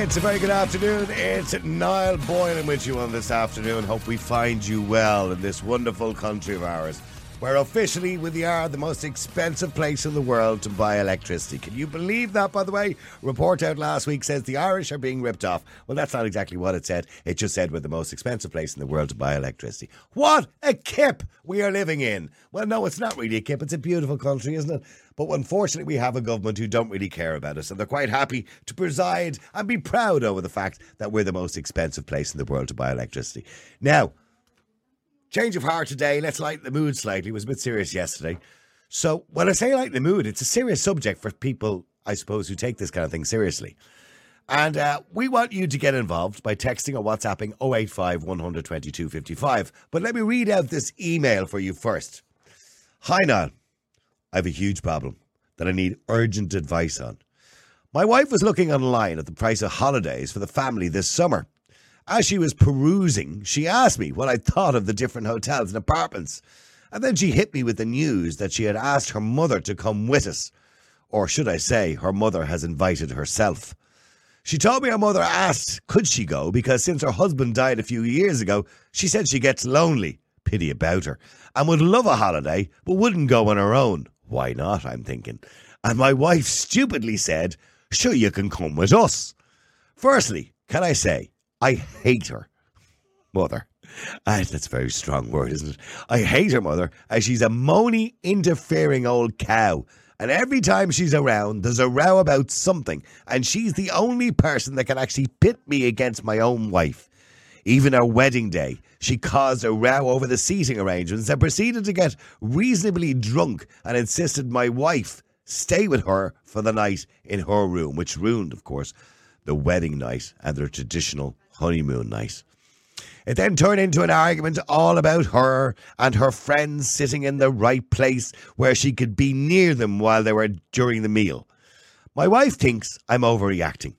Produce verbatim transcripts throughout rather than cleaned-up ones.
It's a very good afternoon. It's Niall Boylan with you on this afternoon. Hope we find you well in this wonderful country of ours, where officially we are the most expensive place in the world to buy electricity. Can you believe that, by the way? Report out last week says the Irish are being ripped off. Well, that's not exactly what it said. It just said we're the most expensive place in the world to buy electricity. What a kip we are living in. Well, no, it's not really a kip. It's a beautiful country, isn't it? But unfortunately, we have a government who don't really care about us, and they're quite happy to preside and be proud over the fact that we're the most expensive place in the world to buy electricity. Now, change of heart today. Let's lighten the mood slightly. It was a bit serious yesterday. So when I say lighten the mood, it's a serious subject for people, I suppose, who take this kind of thing seriously. And uh, we want you to get involved by texting or WhatsApping oh eight five, one hundred, twenty-two fifty-five. But let me read out this email for you first. Hi, Niall. I have a huge problem that I need urgent advice on. My wife was looking online at the price of holidays for the family this summer. As she was perusing, she asked me what I thought of the different hotels and apartments. And then she hit me with the news that she had asked her mother to come with us. Or should I say, her mother has invited herself. She told me her mother asked, could she go? Because since her husband died a few years ago, she said she gets lonely. Pity about her. And would love a holiday, but wouldn't go on her own. Why not, I'm thinking. And my wife stupidly said, sure, you can come with us. Firstly, can I say, I hate her mother. Ah, that's a very strong word, isn't it? I hate her mother as she's a moany, interfering old cow. And every time she's around, there's a row about something. And she's the only person that can actually pit me against my own wife. Even our wedding day, she caused a row over the seating arrangements and proceeded to get reasonably drunk and insisted my wife stay with her for the night in her room, which ruined, of course, the wedding night and their traditional honeymoon night. It then turned into an argument all about her and her friends sitting in the right place where she could be near them while they were during the meal. My wife thinks I'm overreacting,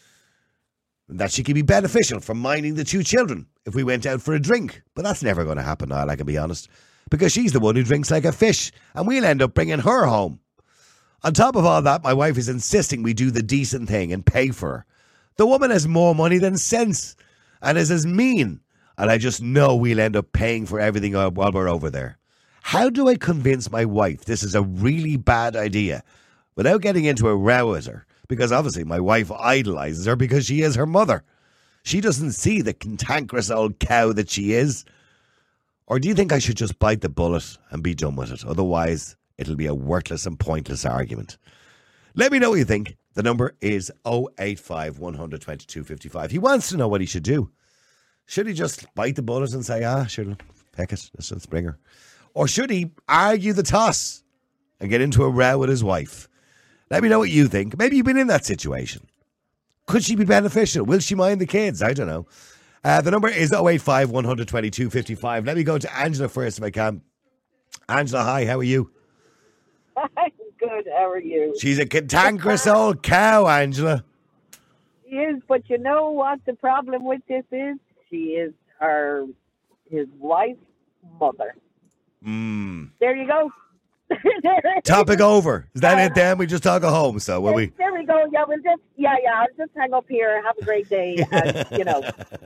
that she could be beneficial from minding the two children if we went out for a drink. But that's never going to happen, Niall, I can be honest, because she's the one who drinks like a fish and we'll end up bringing her home. On top of all that, my wife is insisting we do the decent thing and pay for her. The woman has more money than sense and is as mean, and I just know we'll end up paying for everything while we're over there. How do I convince my wife this is a really bad idea without getting into a row with her? Because obviously my wife idolizes her because she is her mother. She doesn't see the cantankerous old cow that she is. Or do you think I should just bite the bullet and be done with it? Otherwise, it'll be a worthless and pointless argument. Let me know what you think. The number is oh eight five, one hundred, twenty-two fifty-five. He wants to know what he should do. Should he just bite the bullet and say, ah, sure, heck it, let's, let's bring her? Or should he argue the toss and get into a row with his wife? Let me know what you think. Maybe you've been in that situation. Could she be beneficial? Will she mind the kids? I don't know. Uh, the number is oh eight five, one hundred, twenty-two fifty-five. Let me go to Angela first if I can. Angela, hi, how are you? I'm good, how are you? She's a cantankerous old cow, Angela. She is, but you know what the problem with this is? She is her, his wife's mother. Mm. There you go. Topic over. Is that uh, it then? We just talk at home, so will we? There we go. Yeah, we'll just, yeah, yeah, I'll just hang up here. Have a great day. And, you know.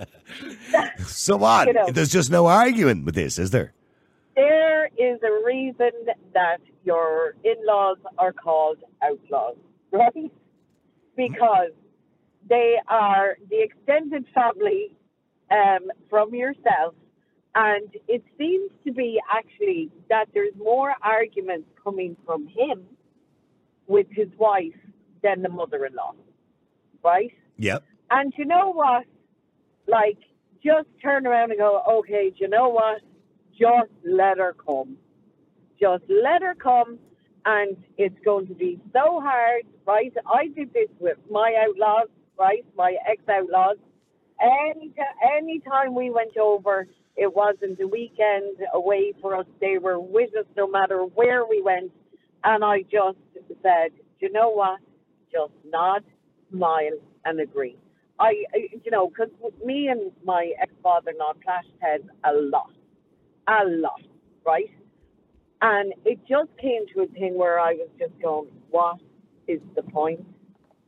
So what? You know, there's just no arguing with this, is there? There is a reason that your in-laws are called outlaws, right? Because they are the extended family um, from yourself. And it seems to be actually that there's more arguments coming from him with his wife than the mother-in-law, right? Yep. And you know what? Like, just turn around and go, okay, do you know what? Just let her come. Just let her come, and it's going to be so hard, right? I did this with my outlaws, right? My ex-outlaws. Any, any time we went over, it wasn't a weekend away for us. They were with us no matter where we went. And I just said, you know what? Just nod, smile, and agree. I, I you know, because me and my ex-father-in-law clashed heads a lot. A lot, right? And it just came to a thing where I was just going, what is the point?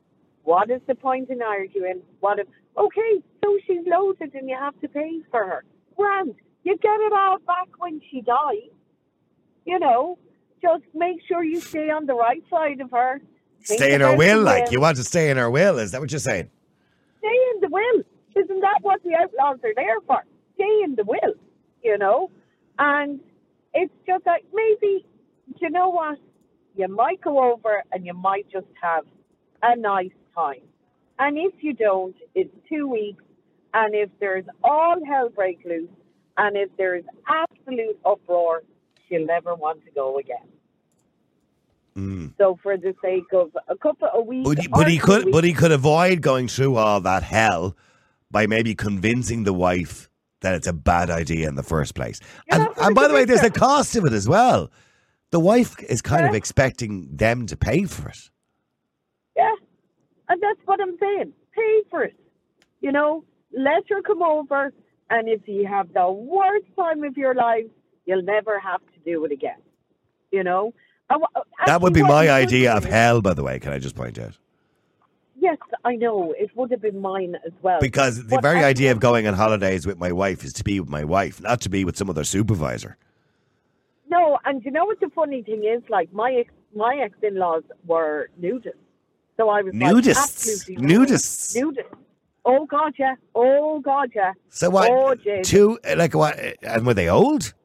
What is the point in arguing? What if, okay, so she's loaded and you have to pay for her. Grand. You get it all back when she dies. You know, just make sure you stay on the right side of her. Think Stay in her about will, the like will. you want to stay in her will. Is that what you're saying? Stay in the will. Isn't that what the outlaws are there for? Stay in the will, you know? And it's just like, maybe, do you know what? You might go over and you might just have a nice time. And if you don't, it's two weeks. And if there's all hell break loose, and if there's absolute uproar, she'll never want to go again. Mm. So for the sake of a couple of weeks, But he, but or he two could, weeks, but he could avoid going through all that hell by maybe convincing the wife that it's a bad idea in the first place. You're And, not gonna and by the way, convince there's a her. cost to it as well. The wife is kind of Yeah. expecting them to pay for it. yeah, and that's what I'm saying. Pay for it. You know, let her come over, and if you have the worst time of your life, you'll never have to do it again. You know? And wha- That would actually be what my you could idea do of is- hell, by the way, can I just point out? Yes, I know. It would have been mine as well. Because the But very actually- idea of going on holidays with my wife is to be with my wife, not to be with some other supervisor. No, and you know what the funny thing is? Like, my ex, my ex-in-laws were nudists. So I was like, Nudists? absolutely no. Nudists? Nudists. Oh, God, yeah. Oh, God, yeah. So what? Oh, Jesus. Two, like what? And were they old?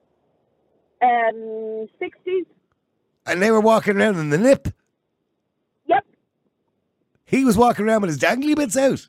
Um, sixties? And they were walking around in the nip. Yep. He was walking around with his dangly bits out.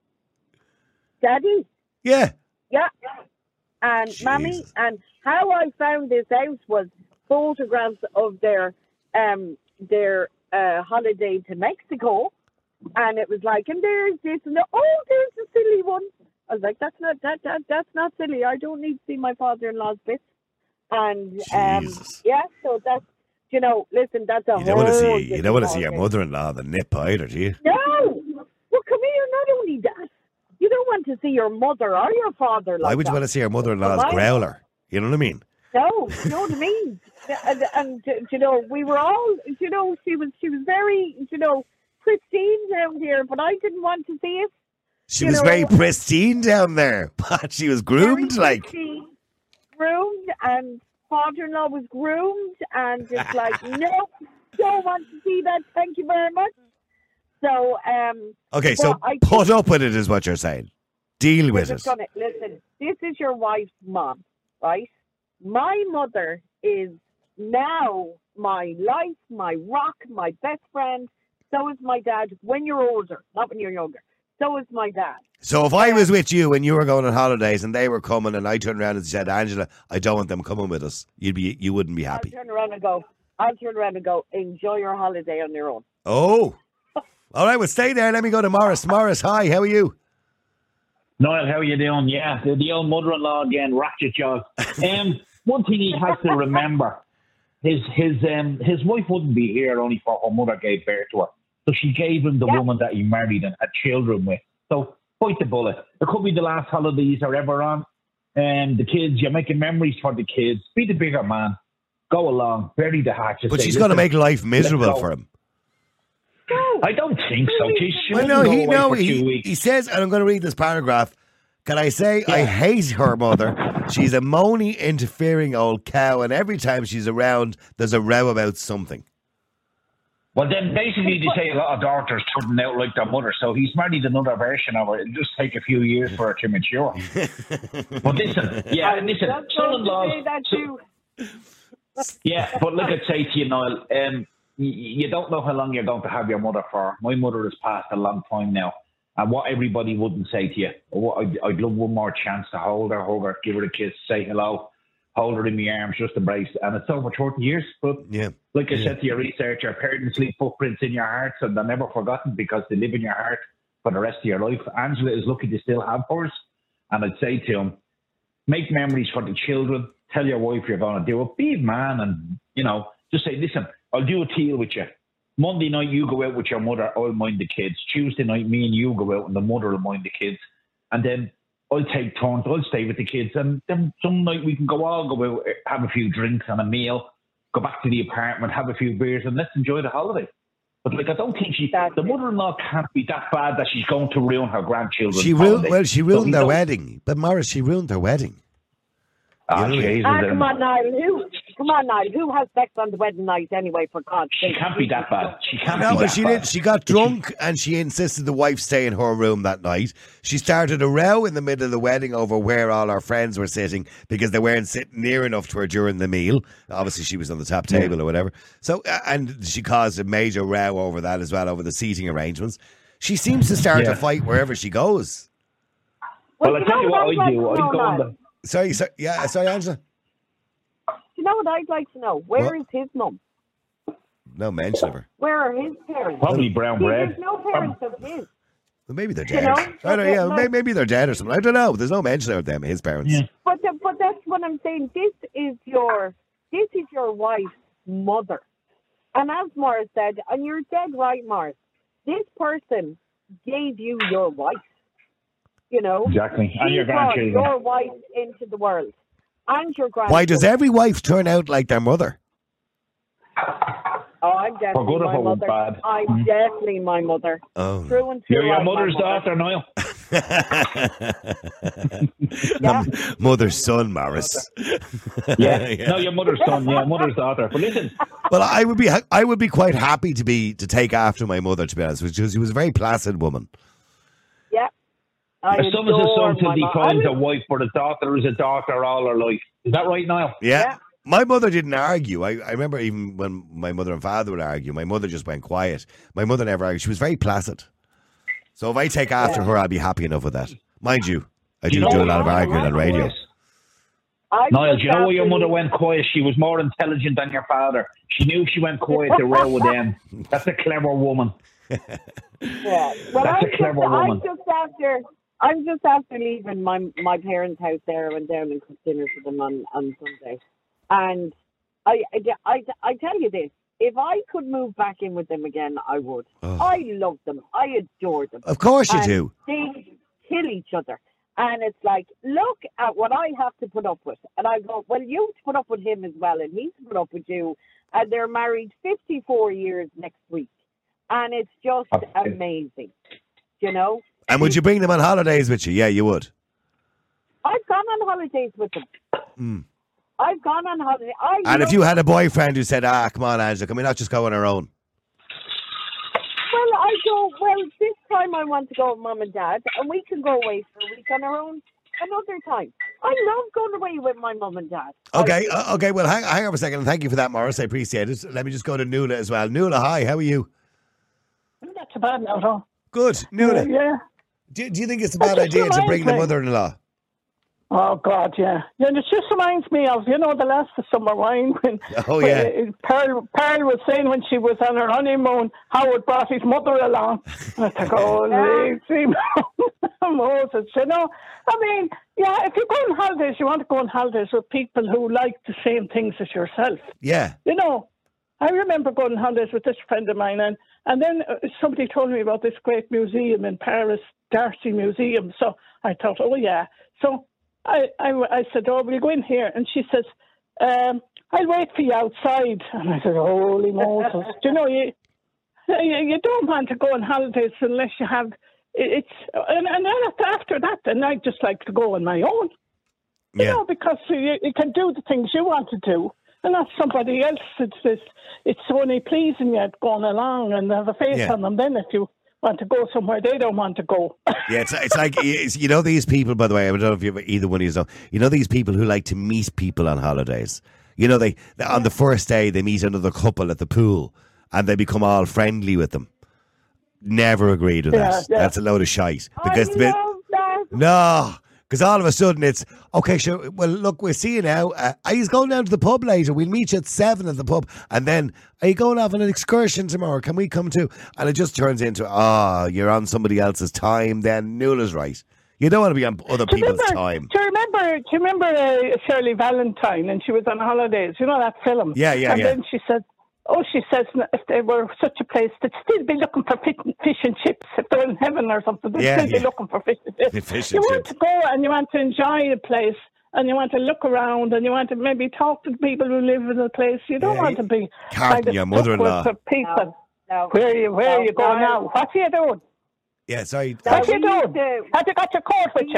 Daddy? Yeah. Yeah. And Mammy, Jesus. and how I found this out was photographs of their um their uh, holiday to Mexico, and it was like, and there's this, and the, oh, there's a silly one. I was like, that's not that that that's not silly. I don't need to see my father-in-law's bits. And um, Jesus. yeah, so that's, you know, listen, that's a You don't want to whole see. You don't want to see your different mother-in-law in the nip either, do you? No. Well, come here. Not only that, you don't want to see your mother or your father. Like Why would you that. want to see your mother-in-law's Why? growler? You know what I mean? No, you know what I mean. And, and you know, we were all, you know, she was she was very, you know, pristine down here, but I didn't want to see it. She You was know- very pristine down there, but she was groomed Very like. pristine, groomed, and father-in-law was groomed, and it's like, no, don't want to see that. Thank you very much. So, um, Okay, so well, I put up with it is what you're saying. Deal we're with just it. gonna listen. This is your wife's mom, right? My mother is now my life, my rock, my best friend. So is my dad when you're older, not when you're younger. So is my dad. So if I was with you and you were going on holidays and they were coming and I turned around and said, Angela, I don't want them coming with us, you'd be you wouldn't be I'll happy. turn around and go, I'll turn around and go, enjoy your holiday on your own. Oh. All right, well stay there. Let me go to Morris. Morris, hi, how are you? Niall, how you doing? Yeah, the, the old mother-in-law again, ratchet jaws. Um, one thing he has to remember, his his um his wife wouldn't be here only for her mother gave birth to her. So she gave him the Yeah. woman that he married and had children with. So bite the bullet. It could be the last holidays are ever on. And the kids, you're making memories for the kids. Be the bigger man. Go along, bury the hatchet. But say, she's going to "Listen, make life miserable go." for him. No. I don't think so. She, she Well, wouldn't no, go he away no, for two he, weeks. he says, and I'm going to read this paragraph. Can I say I Yeah. hate her mother? She's a moany, interfering old cow, and every time she's around, there's a row about something. Well, then basically they say a lot of daughters turn out like their mother, so he's married another version of her. It'll just take a few years for her to mature. But listen, yeah, I was listen, just going to son-in-laws, say that too. yeah, but look, I'd say to you, Noel, um, you, you don't know how long you're going to have your mother for. My mother has passed a long time now, and what everybody wouldn't say to you, what I'd, I'd love one more chance to hold her, hug her, give her a kiss, say hello, hold her in my arms, just embrace, and it's over thirty years, but Yeah. like I Yeah. said to your research, your parents leave footprints in your hearts and they're never forgotten because they live in your heart for the rest of your life. Angela is lucky to still have hers. And I'd say to him, make memories for the children. Tell your wife you're going to do it. Be a man and, you know, just say, listen, I'll do a deal with you. Monday night, you go out with your mother. I'll mind the kids. Tuesday night, me and you go out and the mother will mind the kids. And then I'll take turns. I'll stay with the kids. And then some night we can go all go out, have a few drinks and a meal, go back to the apartment, have a few beers, and let's enjoy the holiday. But like, I don't think she, That's the it. mother-in-law can't be that bad that she's going to ruin her grandchildren. She ruined. Well, she ruined their wedding. But Morris, she ruined their wedding. Ah, You know, Jesus, Ah, then. come on, Niall. Who? Come on, Niall. Who has sex on the wedding night anyway? For God's She sake. can't be that bad. She can't No, be well, that she bad. did. She got drunk and she insisted the wife stay in her room that night. She started a row in the middle of the wedding over where all her friends were sitting because they weren't sitting near enough to her during the meal. Obviously, she was on the top table or whatever. So, uh, and she caused a major row over that as well, over the seating arrangements. She seems to start Yeah. a fight wherever she goes. Well, Well, I tell you what I I'd like do. to I know, go on Niall. the... Sorry, sorry yeah, sorry, Angela. You know what I'd like to know? Where What? is his mum? No mention of her. Where are his parents? Probably brown See, bread. there's no parents of his. Well, maybe they're You dead. know? I don't, yeah, No. maybe, maybe they're dead or something. I don't know. There's no mention of them, his parents. Yeah. But the, but that's what I'm saying. This is your this is your wife's mother, and as Morris said, and you're dead right, Morris. This person gave you your wife. You know, Exactly. And She your brought grandchildren. your wife into the world, and your grandchildren. Why does every wife turn out like their mother? Oh, I'm definitely For good or my for mother. bad? I'm Mm. definitely my mother. Oh. Through and through. You're your I'm my mother's mother. daughter, Niall. Yeah. Mother's son, Morris. Yeah. Yeah. No, your mother's son. Yeah, mother's daughter. But listen, Well, I would be I would be quite happy to be to take after my mother, to be honest, because she was a very placid woman. Yeah. I a son is a adore son till my he mom. finds I a was- wife, but a daughter is a daughter all her life. Is that right, Niall? Yeah. Yeah. My mother didn't argue. I, I remember even when my mother and father would argue, my mother just went quiet. My mother never argued. She was very placid. So if I take after her, I'll be happy enough with that. Mind you, I do You know do a what? lot of arguing on radio. I Niall, just do you know why your mother absolutely- went quiet? She was more intelligent than your father. She knew if she went quiet to row with them. That's a clever woman. Yeah. Well, That's I'm a clever just, woman. I'm just after. I'm just after leaving my my parents' house there. I went down and cooked dinner for them on, on Sunday, and I, I I I tell you this: if I could move back in with them again, I would. Oh. I love them. I adore them. Of course you And do. They kill each other. And it's like, look at what I have to put up with. And I go, well, you have to put up with him as well, and he's put up with you. And they're married fifty-four years next week. And it's just Okay. amazing. You know? And would you bring them on holidays with you? Yeah, you would. I've gone on holidays with them. Mm. I've gone on holiday. I And if love- you had a boyfriend who said, ah, come on, Angela, can we not just go on our own? Well, I go, well, this time I want to go with mum and dad, and we can go away for a week on our own another time. I love going away with my mum and dad. Okay, I, uh, okay. Well, hang, hang on for a second. Thank you for that, Morris. I appreciate it. Let me just go to Nuala as well. Nuala, hi. How are you? Not too bad now, though. Good. Nuala, Yeah. do, do you think it's a bad just idea to reminds bring the me. mother-in-law? Oh, God, yeah. Yeah, it just reminds me of, you know, the last of summer wine when, Oh, when, yeah. uh, Pearl, Pearl was saying when she was on her honeymoon, Howard brought his mother along. And I think, oh, lazy Moses, you know. I mean, yeah, if you go on holidays, you want to go on holidays with people who like the same things as yourself. Yeah. You know, I remember going on holidays with this friend of mine, and, and then uh, somebody told me about this great museum in Paris, Darcy Museum. So I thought, oh, yeah. So I, I, I said, oh, will you go in here? And she says, um, I'll wait for you outside. And I said, holy Moses. Do you know, you, you, you don't want to go on holidays unless you have, it's, and, and then after that, then I just like to go on my own. You Yeah. know, because you, you can do the things you want to do. And not somebody else. It's, it's, it's only pleasing you going along and have a face Yeah. on them then if you want to go somewhere they don't want to go. Yeah, it's, it's like, it's, you know, these people, by the way, I don't know if you either one of you know, you know, these people who like to meet people on holidays. You know, they, they on the first day, they meet another couple at the pool and they become all friendly with them. Never agreed with Yeah, that. yeah. That's a load of shite. I Because the- love that. No, because all of a sudden it's, okay, sure, well, look, we'll see you now. Uh, are you going down to the pub later? We'll meet you at seven at the pub. And then, are you going off on an excursion tomorrow? Can we come too? And it just turns into, ah, oh, you're on somebody else's time then. Nuala's right. You don't want to be on other Do you people's remember, time. Do you remember, do you remember uh, Shirley Valentine and she was on holidays? You know that film? Yeah, yeah, and yeah. then she said, oh, she says if they were such a place, they'd still be looking for fish, fish and chips. If they're in heaven or something, they'd Yeah, still yeah. be looking for fish and chips. Fish you and want chips. to go and you want to enjoy a place and you want to look around and you want to maybe talk to the people who live in the place. You don't Yeah, want to be carting kind of your stuck mother-in-law. with the people. no. Where are you, where No, are you going no. now? What are you doing? Yeah, sorry. No, What are we you doing? used to- Have you got your coat with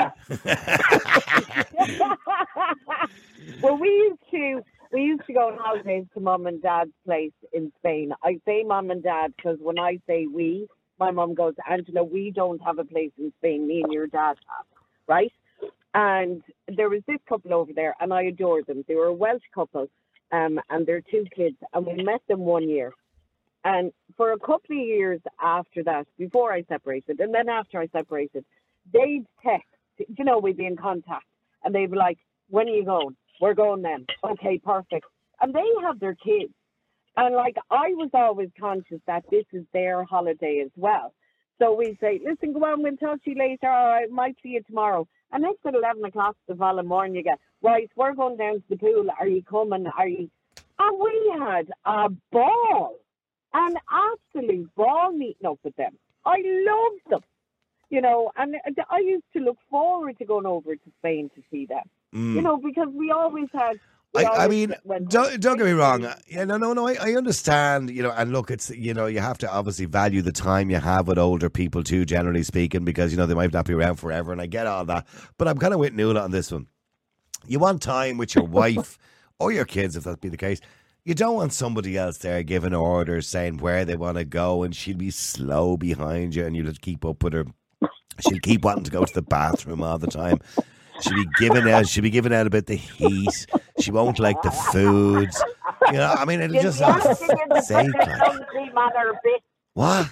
you? Well, we used to we used to go on holidays to mum and dad's place in Spain. I say mum and dad because when I say we, my mum goes, Angela, we don't have a place in Spain. Me and your dad have, right? And there was this couple over there, and I adored them. They were a Welsh couple, um, and their two kids, and we met them one year. And for a couple of years after that, before I separated, and then after I separated, they'd text, you know, we'd be in contact, and they'd be like, when are you going? We're going then. Okay, perfect. And they have their kids. And, like, I was always conscious that this is their holiday as well. So we say, listen, go on, we'll talk to you later, or I might see you tomorrow. And next at eleven o'clock the following morning, you get, right, we're going down to the pool. Are you coming? Are you? And we had a ball, an absolute ball meeting up with them. I loved them, you know, and I used to look forward to going over to Spain to see them, Mm. you know, because we always had. we I, I always mean, went- don't, don't get me wrong. Yeah, no, no, no. I, I understand, you know, and look, it's, you know, you have to obviously value the time you have with older people too, generally speaking, because, you know, they might not be around forever, and I get all that. But I'm kind of with Nuala on this one. You want time with your wife or your kids, if that be the case. You don't want somebody else there giving orders, saying where they want to go, and she'll be slow behind you, and you'll keep up with her. She'll keep wanting to go to the bathroom all the time. She'll be giving out. She'll be giving out about the heat. She won't like the foods. You know, I mean, it'll You'll just be have asking you to sake. put the Like, country matter a bit. what?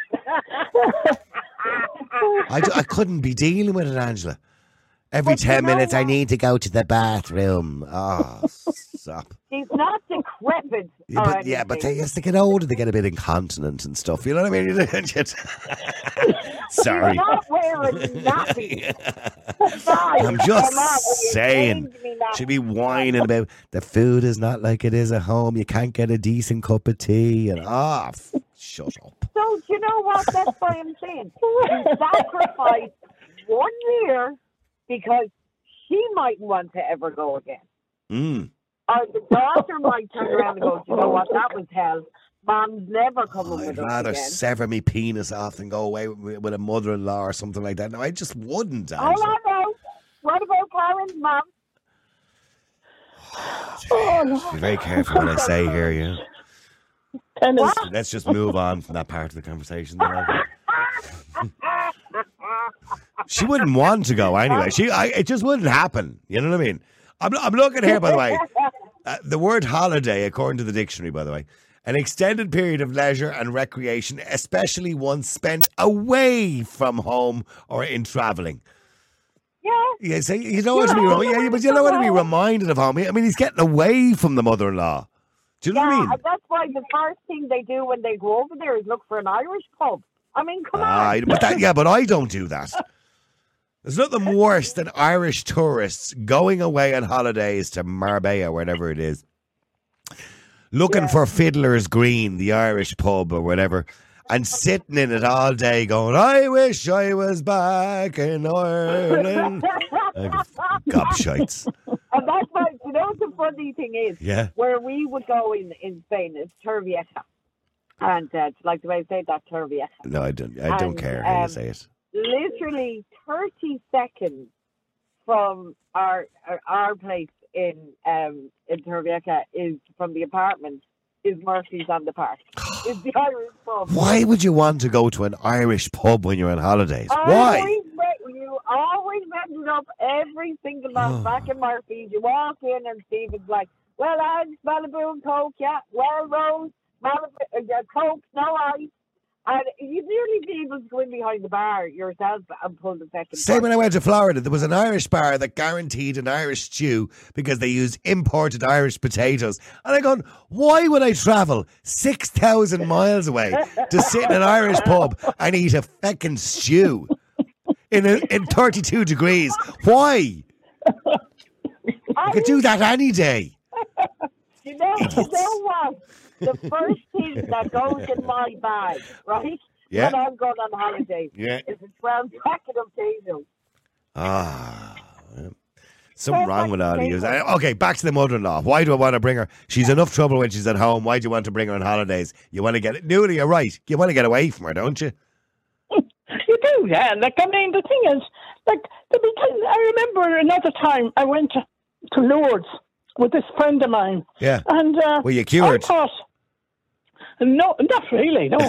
I, ju- I couldn't be dealing with it, Angela. Every But you ten know minutes, I what? need to go to the bathroom. Oh, stop. She's not decrepit. Yeah, or but, yeah, but they, anything. as they get older, they get a bit incontinent and stuff. You know what I mean? Sorry. She's not wearing nappies. Sorry, I'm just come on, will you saying. change me nappies? She'd be whining about the food is not like it is at home. You can't get a decent cup of tea. And ah, f- shut up. So, do you know what? That's why I'm saying. She sacrificed one year because she mightn't want to ever go again. Mm. Or the daughter might turn around and go, do you know what? That was hell. Mom's never coming I'd with us rather again. sever me penis off than go away with, with a mother-in-law or something like that. No, I just wouldn't. Hold Angela. on now. What about Karen's mom? Be very careful what I say here, yeah. Tennis. Let's just move on from that part of the conversation. Then, okay? She wouldn't want to go anyway. She, I, it just wouldn't happen. You know what I mean? I'm, I'm looking here, by the way. Uh, the word holiday, according to the dictionary, by the way, an extended period of leisure and recreation, especially one spent away from home or in travelling. Yeah. Yeah, so you don't want to be, rem- yeah, but you don't want to be reminded of home. I mean, he's getting away from the mother-in-law. Do you know Yeah, what I mean? and that's why the first thing they do when they go over there is look for an Irish pub. I mean, come Ah, on. but that, yeah, but I don't do that. There's nothing worse than Irish tourists going away on holidays to Marbella, wherever it is, looking Yeah. for Fiddler's Green, the Irish pub or whatever, and sitting in it all day going, I wish I was back in Ireland. Like, gobshites. And that's why, you know what the funny thing is? Yeah. Where we would go in, in Spain is Torrevieja. And uh, like the way I say that, Torrevieja. No, I don't, I don't And, care how you um, say it. Literally thirty seconds from our our, our place in um, in Torrevieja is from the apartment is Murphy's on the Park. Is the Irish pub. Why would you want to go to an Irish pub when you're on holidays? Why? Always, re- you always ended up every single night Oh. back in Murphy's. You walk in and Stephen's like, well, Ange, Malibu and Coke, yeah. Well, Rose, Malibu, uh, yeah, Coke, no ice. And you nearly be able to go in behind the bar yourself and pull the second Same one. when I went to Florida. There was an Irish bar that guaranteed an Irish stew because they used imported Irish potatoes. And I gone, why would I travel six thousand miles away to sit in an Irish pub and eat a feckin' stew in a, in thirty-two degrees? Why? I could do that any day. You know, you know what? The first thing that goes in my bag, right? Yeah. When I'm going on holiday, Yeah. is a twelve packet of potatoes. Ah. well. Something wrong with all of you. Okay, back to the mother-in-law. Why do I want to bring her? She's enough trouble when she's at home. Why do you want to bring her on holidays? You want to get... Newly, you're right. You want to get away from her, don't you? You do, yeah. Like, I mean, the thing is, like, the, I remember another time I went to, to Lourdes with this friend of mine. Yeah. And uh, were you cured? I thought, no, not really, no.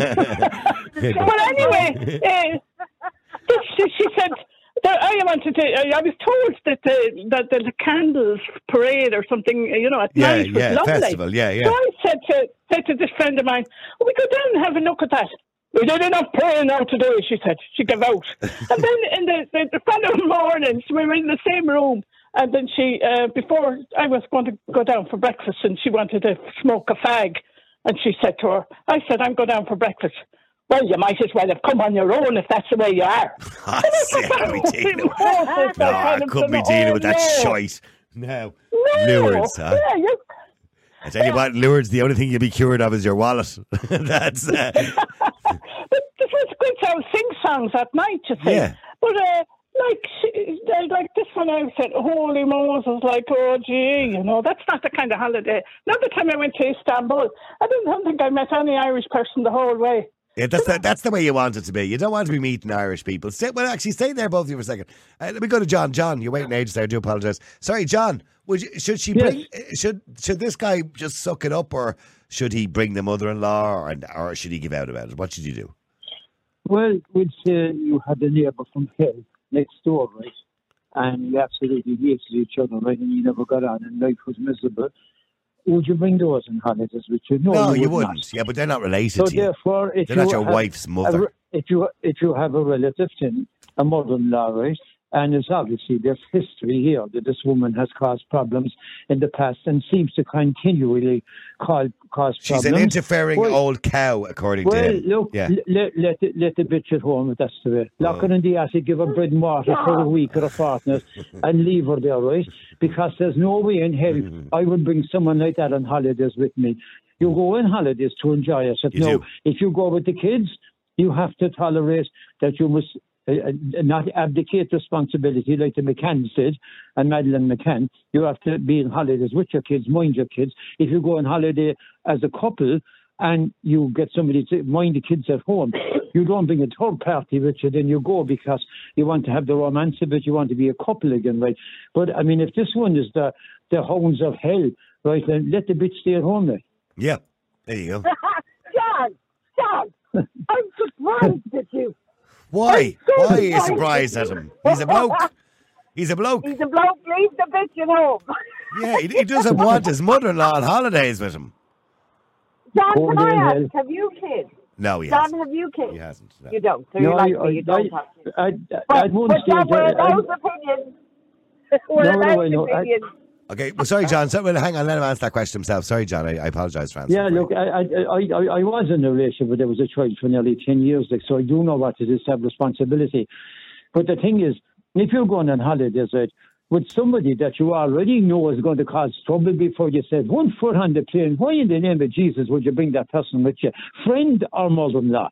But anyway, uh, she, she said... I wanted to. I was told that the that the candles parade or something, you know, at yeah, night was yeah, lovely. Festival, yeah, yeah. So I said to said to this friend of mine, "Will we go down and have a look at that?" "We did enough praying now today," she said. She gave out, and then in the, the, the following mornings we were in the same room, and then she uh, before I was going to go down for breakfast, and she wanted to smoke a fag, and she said to her, "I said I'm going down for breakfast." "Well, you might as well have come on your own if that's the way you are." I see, I couldn't be dealing with, no, I couldn't be dealing with that shite. No. No. Lourdes, huh? Yeah, you... I tell you what, Lourdes, the only thing you'll be cured of is your wallet. That's... Uh... But this was good to sing songs at night, you see. Yeah. But, uh, like, she, like this one I said, "Holy Moses," like, oh, gee, you know, that's not the kind of holiday. Another time I went to Istanbul, I didn't I don't think I met any Irish person the whole way. Yeah, that's the, that's the way you want it to be. You don't want to be meeting Irish people. Stay, well, actually, stay there, both of you, for a second. Uh, let me go to John. John, you're waiting ages there. I do apologise. Sorry, John. Would you, should she bring? Yes. Should should this guy just suck it up, or should he bring the mother-in-law, or, or should he give out about it? What should you do? Well, we'd say you had a neighbour from hell next door, right? And you absolutely hated each other, right? And you never got on, and life was miserable. Would you bring those in holidays with you? No, no you, you would wouldn't. Not. Yeah, but they're not related so to you. Therefore, if they're you not your have wife's mother. A, if you if you have a relative, then a mother-in-law, right? And it's obviously there's history here that this woman has caused problems in the past and seems to continually cause, cause She's problems. an interfering well, old cow, according well, to him. Look, yeah. let, let, it, let the bitch at home, if that's the way. Lock oh. her in the attic, give her bread and water for a week or a fortnight, and leave her there, right? Because there's no way in hell I would bring someone like that on holidays with me. You go on holidays to enjoy it. You no, do. If you go with the kids, you have to tolerate that you must uh, not abdicate responsibility like the McCanns did, and Madeleine McCann. You have to be on holidays with your kids, mind your kids. If you go on holiday as a couple and you get somebody to mind the kids at home, you don't bring a third party with you, then you go because you want to have the romance of it, you want to be a couple again, right? But, I mean, if this one is the, the hounds of hell, right, then let the bitch stay at home, right? Yeah, there you go. John, John, I'm surprised at you. Why? So Why are you surprised at him? He's a bloke. He's a bloke. He's a bloke. Leave the bitch at home. Yeah, he, he doesn't want his mother-in-law on holidays with him. John, Oh, can I yeah, ask, yeah. have you kids? No, he John, hasn't. have you kids? He hasn't. No. You don't. So No, you're like I- me, you don't I- have kids. I, I, But, at one but stage, John, we're I, I, allowed opinions. We're No, no, allowed I know. I- opinions. Okay, well, sorry, John. So, well, hang on, let him answer that question himself. Sorry, John. I, I apologise for answering. Yeah, look, I, I, I, I was in a relationship where there was a child for nearly ten years, like, so I do know what it is to have responsibility. But the thing is, if you're going on holidays, right, with somebody that you already know is going to cause trouble before you said one foot on the plane, why in the name of Jesus would you bring that person with you? Friend or mother-in-law?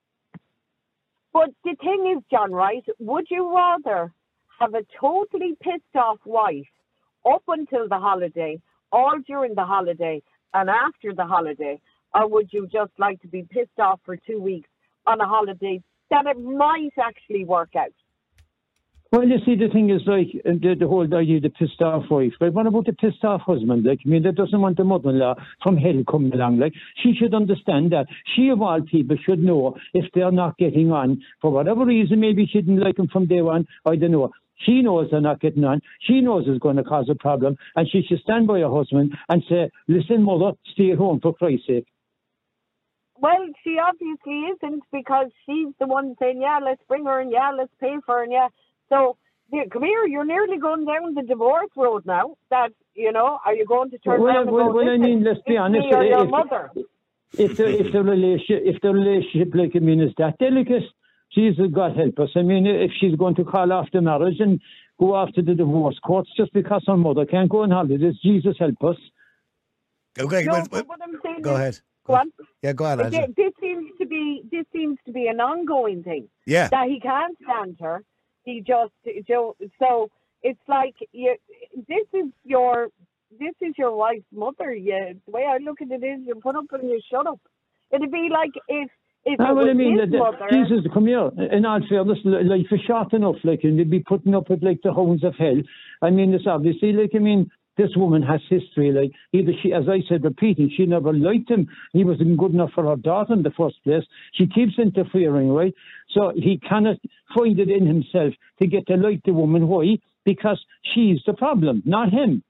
But the thing is, John, right, would you rather have a totally pissed off wife up until the holiday, or during the holiday, and after the holiday? Or would you just like to be pissed off for two weeks on a holiday that it might actually work out? Well, you see, the thing is, like, the, the whole idea of the pissed off wife. But what about the pissed off husband? Like, I mean, that doesn't want the mother-in-law from hell coming along. Like, she should understand that. She, of all people, should know if they're not getting on. For whatever reason, maybe she didn't like him from day one. I don't know. She knows they're not getting on. She knows it's going to cause a problem. And she should stand by her husband and say, listen, mother, stay at home for Christ's sake. Well, she obviously isn't, because she's the one saying, yeah, let's bring her, and yeah, let's pay for her, and yeah. So, yeah, come here, you're nearly going down the divorce road now. That, you know, are you going to turn Well, around and well, go, well, I listen, mean, let's be it's honest, me or your if- mother? If the, if the relationship, if the relationship, like, I mean, is that delicate, Jesus, God help us. I mean, if she's going to call off the marriage and go after the divorce courts just because her mother can't go on holidays, Jesus help us. Okay, No, well, but what I'm saying go is, ahead. Go on. Yeah, go on, But Angela. thi- this seems to be this seems to be an ongoing thing. Yeah. That he can't stand her. He just so so it's like you, this is your this is your wife's mother. Yeah, the way I look at it is, you put up and you shut up. It'd be like if if ah, it well, was I mean, his the, mother. Jesus, come here. In all fairness, life is short enough, like, and they'd be putting up with, like, the hounds of hell. I mean, it's obviously, like, I mean, this woman has history, like, either she, as I said, repeating, she never liked him. He wasn't good enough for her daughter in the first place. She keeps interfering, right? So he cannot find it in himself to get to like the woman. Why? Because she's the problem, not him.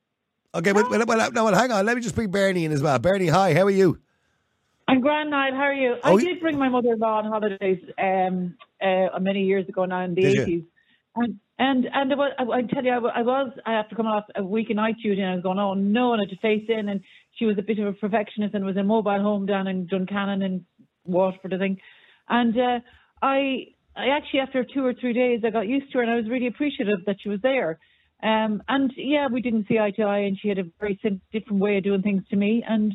Okay, well, well, well, no, well, hang on. Let me just bring Bernie in as well. Bernie, hi, how are you? I'm grand, Niall. How are you? Oh, I did bring my mother-in-law on holidays um, uh, many years ago now in the Did eighties. And and and I, was, I, I tell you, I, I was, I have to come off a week of night duty and I was going, oh no, and I had to face in. And she was a bit of a perfectionist and was a mobile home down in Duncannon and Waterford, I think. And uh, I, I actually, after two or three days, I got used to her and I was really appreciative that she was there. Um, and yeah, we didn't see eye to eye and she had a very different way of doing things to me. And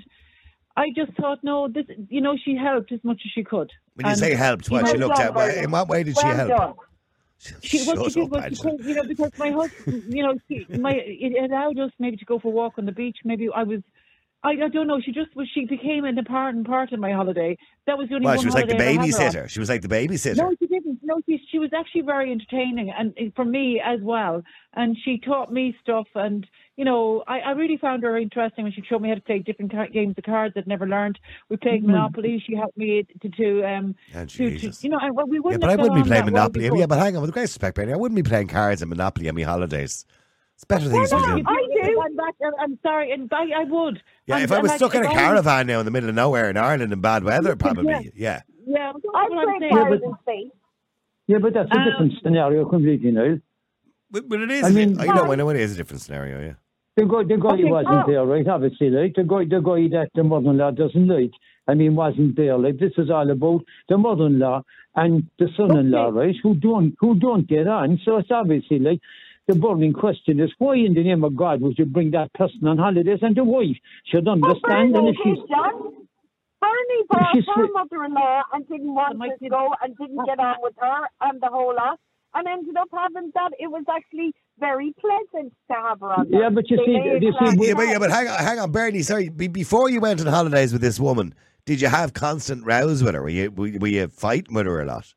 I just thought, no, this, you know, she helped as much as she could. When you and, say helped, what, she know, looked done, at, in what way did she well help? done. She, what Shut she did up, was Angela. because, you know, because my husband, you know, she, my, it allowed us maybe to go for a walk on the beach. Maybe I was, I, I don't know, she just was, she became an part and part of my holiday. That was the only Well, one she was like the holiday I had her on. babysitter. She was like the babysitter. No, she didn't. No, she, she was actually very entertaining and for me as well. And she taught me stuff. And, you know, I, I really found her interesting when she showed me how to play different ca- games of cards I'd never learned. We played Monopoly. She helped me to, to um, Oh, to, to, Jesus. you know, and, well, we Yeah, wouldn't but I have wouldn't be got on playing that well Monopoly. before. Yeah, but hang on, with the greatest respect, Bernie, I wouldn't be playing cards and Monopoly on my holidays. It's better things to No, be doing. I do. I'm, back, I'm sorry, and I, I would. Yeah, and, if I and was like, stuck in a if I was- caravan now in the middle of nowhere in Ireland in bad weather, probably, yeah. Yeah, I'd that's what I'm play saying. cards in space. Yeah, but that's a Um, different scenario completely, Niall. But, but it is, I mean- I know, I know it is a different scenario, yeah. The guy, the guy Okay, wasn't oh. there, right? Obviously, like the guy, the guy that the mother-in-law doesn't like. I mean, wasn't there. Like this is all about the mother-in-law and the son-in-law, Okay. right? Who don't, who don't get on. So it's obviously like the burning question is, why in the name of God would you bring that person on holidays? And the wife should understand. And if she's John. Bernie brought she's her swi- mother-in-law and didn't want My to kid- go and didn't get on with her and the whole lot, and ended up having that. It was actually very pleasant to have her on. Yeah, but you They see, made you see, plans. we- Yeah, but, yeah, but hang on, hang on, Bernie, sorry, be, before you went on holidays with this woman, did you have constant rows with her? Were you, were, were you fighting with her a lot?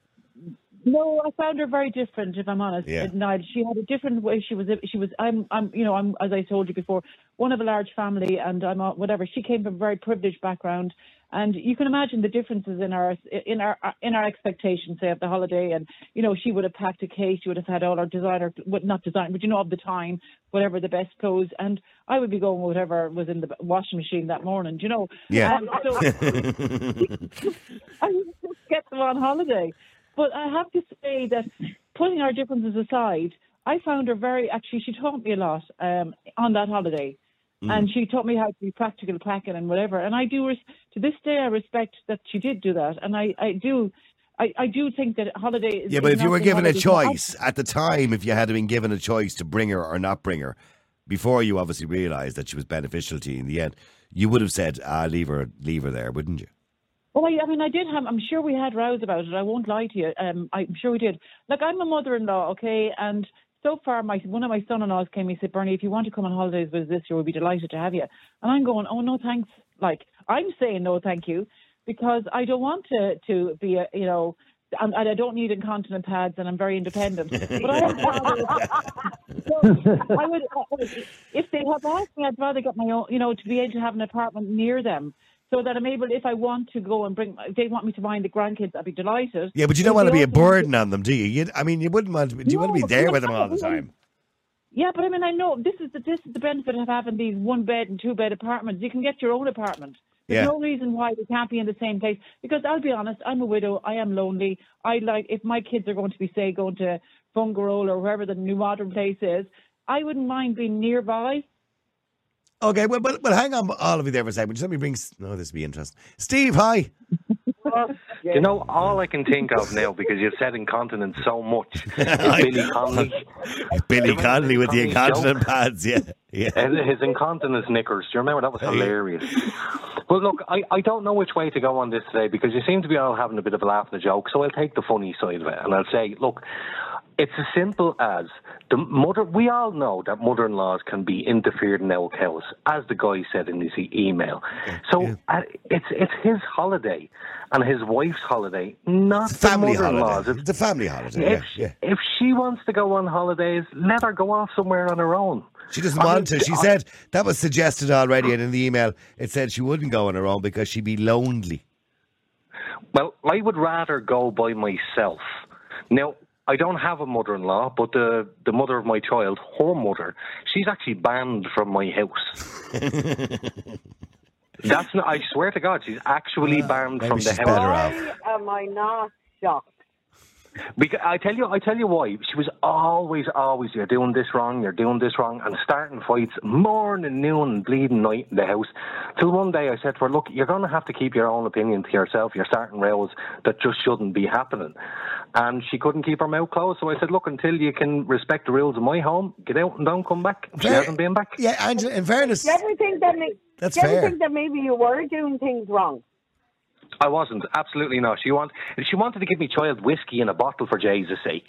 No, I found her very different. If I'm honest, Yeah. Nigel, she had a different way. She was, she was. I'm, I'm, you know, I'm, as I told you before, one of a large family, and I'm a, whatever. She came from a very privileged background, and you can imagine the differences in our, in our, in our expectations, say, of the holiday. And you know, she would have packed a case. She would have had all her designer, well, not design, but you know, of the time, whatever the best clothes, and I would be going with whatever was in the washing machine that morning. Do you know? Yeah. Um, so I would just get them on holiday. But I have to say that putting our differences aside, I found her very, actually, she taught me a lot um, on that holiday. Mm. And she taught me how to be practical packing and whatever. And I do, res- to this day, I respect that she did do that. And I, I do, I, I do think that holiday is... Yeah, but is if you were not given a holiday. choice, at the time, if you had been given a choice to bring her or not bring her, before you obviously realised that she was beneficial to you in the end, you would have said, ah, leave her, leave her there, wouldn't you? Well, I, I mean, I did have, I'm sure we had rows about it. I won't lie to you. Um, I'm sure we did. Like, I'm a mother-in-law, okay? And so far, my one of my son-in-laws came and said, Bernie, if you want to come on holidays with us this year, we'll be delighted to have you. And I'm going, oh, no, thanks. Like, I'm saying no, thank you, because I don't want to, to be, a, you know, and, and I don't need incontinent pads, and I'm very independent. But I, so I would, if they have asked me, I'd rather get my own, you know, to be able to have an apartment near them. So that I'm able, if I want to go and bring, if they want me to mind the grandkids, I'd be delighted. Yeah, but you don't If want to they be a also- burden on them, do you? You'd, I mean, you wouldn't want to, do you want to No, be there no, with them all the no. time? Yeah, but I mean, I know this is the this is the benefit of having these one bed and two bed apartments. You can get your own apartment. There's Yeah. no reason why we can't be in the same place. Because I'll be honest, I'm a widow. I am lonely. I like if my kids are going to be, say, going to Fungarole or wherever the new modern place is, I wouldn't mind being nearby. Okay, well, well, well, hang on, all of you there for a second. Just let me bring. No, this will be interesting. Steve, hi. You know, all I can think of now, because you've said incontinence so much, is Billy Connolly. Billy Connolly with the Connolly's incontinent joke? pads, yeah. yeah. And his incontinence knickers. Do you remember? That was Oh, yeah. hilarious. But look, I, I don't know which way to go on this today, because you seem to be all having a bit of a laugh and a joke, so I'll take the funny side of it, and I'll say, look, It's as simple as the mother. We all know that mother-in-laws can be interfered in our house, as the guy said in his e- email. So Yeah. uh, it's it's his holiday and his wife's holiday, not It's a family the mother-in-law's. holiday. If, It's a family holiday. if, Yeah, yeah. if she wants to go on holidays, let her go off somewhere on her own. She doesn't I want mean, to. She I- said that was suggested already, and in the email it said she wouldn't go on her own because she'd be lonely. Well, I would rather go by myself. Now, I don't have a mother-in-law, but the the mother of my child, her mother, she's actually banned from my house. That's not, I swear to God, she's actually banned maybe from the she's house. better off. Why am I not shocked? Because I tell you, I tell you why. She was always, always, you're doing this wrong, you're doing this wrong, and starting fights morning, noon, and bleeding night in the house. Till one day I said to her, look, you're going to have to keep your own opinion to yourself. You're starting rows that just shouldn't be happening. And she couldn't keep her mouth closed. So I said, look, until you can respect the rules of my home, get out and don't come back. She Very- hasn't been back. Yeah, Angela, in fairness, Do you ever think that, may- That's do you ever fair. think that maybe you were doing things wrong? I wasn't. Absolutely not. She want, she wanted to give me child whiskey in a bottle for Jesus' sake.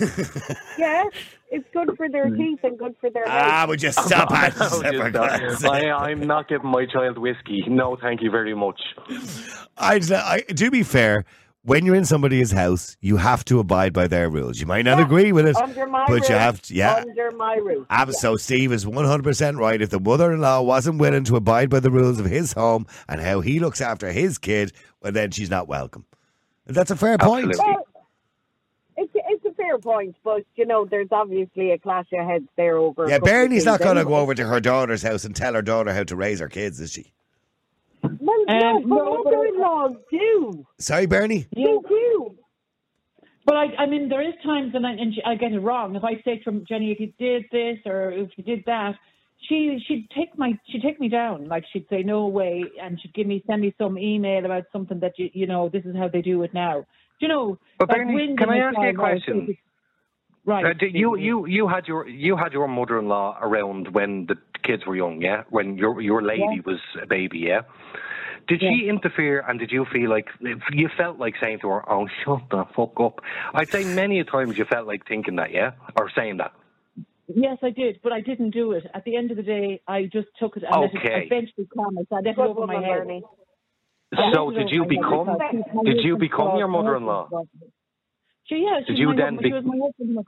Yeah, it's good for their teeth and good for their ah, health. would you stop, No, Angela, just for don't. God's sake? I, I'm not giving my child whiskey. No, thank you very much. Angela, I, to be fair, when you're in somebody's house, you have to abide by their rules. You might not Yeah, agree with it, Under my but roof. you have to. Yeah. Under my roof. Ah, So Steve is one hundred percent right. If the mother-in-law wasn't willing to abide by the rules of his home and how he looks after his kid, well, then she's not welcome. And that's a fair point. Absolutely. Well, it's, it's a fair point, but, you know, there's obviously a clash of heads there over... a Yeah, couple of Bernie's not things going to anyway. go over to her daughter's house and tell her daughter how to raise her kids, is she? Well, no, Um, but no, but- mother-in-laws do. Sorry, Bernie? They do. But I, I mean, there is times, and I, and she, I get it wrong. If I say to her, Jenny, if you did this or if you did that, she she'd take my she'd take me down. Like she'd say no way, and she'd give me send me some email about something that you you know this is how they do it now. Do you know? But like Bernie, whinging can I is ask you a fine, right? question? Right. Uh, did you you you had your you had your mother-in-law around when the kids were young, yeah? When your your lady Yeah. was a baby, yeah? Did she interfere, and did you feel like you felt like saying to her, "Oh, shut the fuck up"? I'd say many a times you felt like thinking that, yeah, or saying that. Yes, I did, but I didn't do it. At the end of the day, I just took it and let Okay. it eventually calm. I let it Good over my woman, head. Bernie. I So let it did over you my head become because she's my did you husband's become your daughter, my mother-in-law? husband's daughter. She, yeah, she's Did you my then husband, be- she was my husband.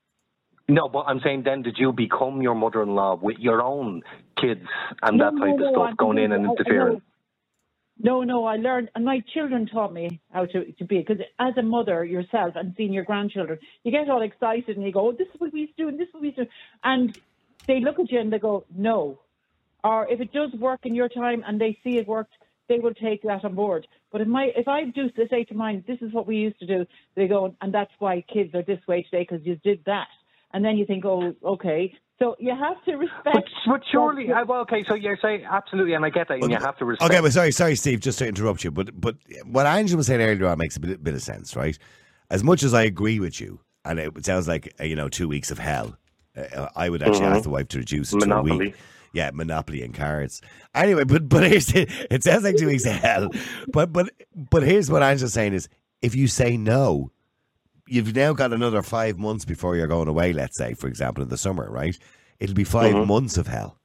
No, but I'm saying then, did you become your mother-in-law with your own kids and that No, type no, of no, stuff, I going in didn't- and I- I interfering? No, no, I learned, and my children taught me how to, to be, because as a mother yourself and seeing your grandchildren, you get all excited and you go, oh, this is what we used to do and this is what we used to do. And they look at you and they go, no. Or if it does work in your time and they see it worked, they will take that on board. But if my if I do say to mine, this is what we used to do, they go, and that's why kids are this way today, because you did that. And then you think, oh, okay. So you have to respect. But, but surely, uh, well, okay, so you're saying absolutely, and I get that, and you have to respect. Okay, well, sorry, sorry, Steve, just to interrupt you, but but what Angela was saying earlier on makes a bit, bit of sense, right? As much as I agree with you, and it sounds like uh, you know two weeks of hell, uh, I would actually Mhm. ask the wife to reduce it to a Monopoly. week. Yeah, Monopoly and cards. Anyway, but but here's the, it sounds like two weeks of hell, but but but here's what Angela's saying is if you say no, you've now got another five months before you're going away. Let's say, for example, in the summer, right? It'll be five Mhm. months of hell.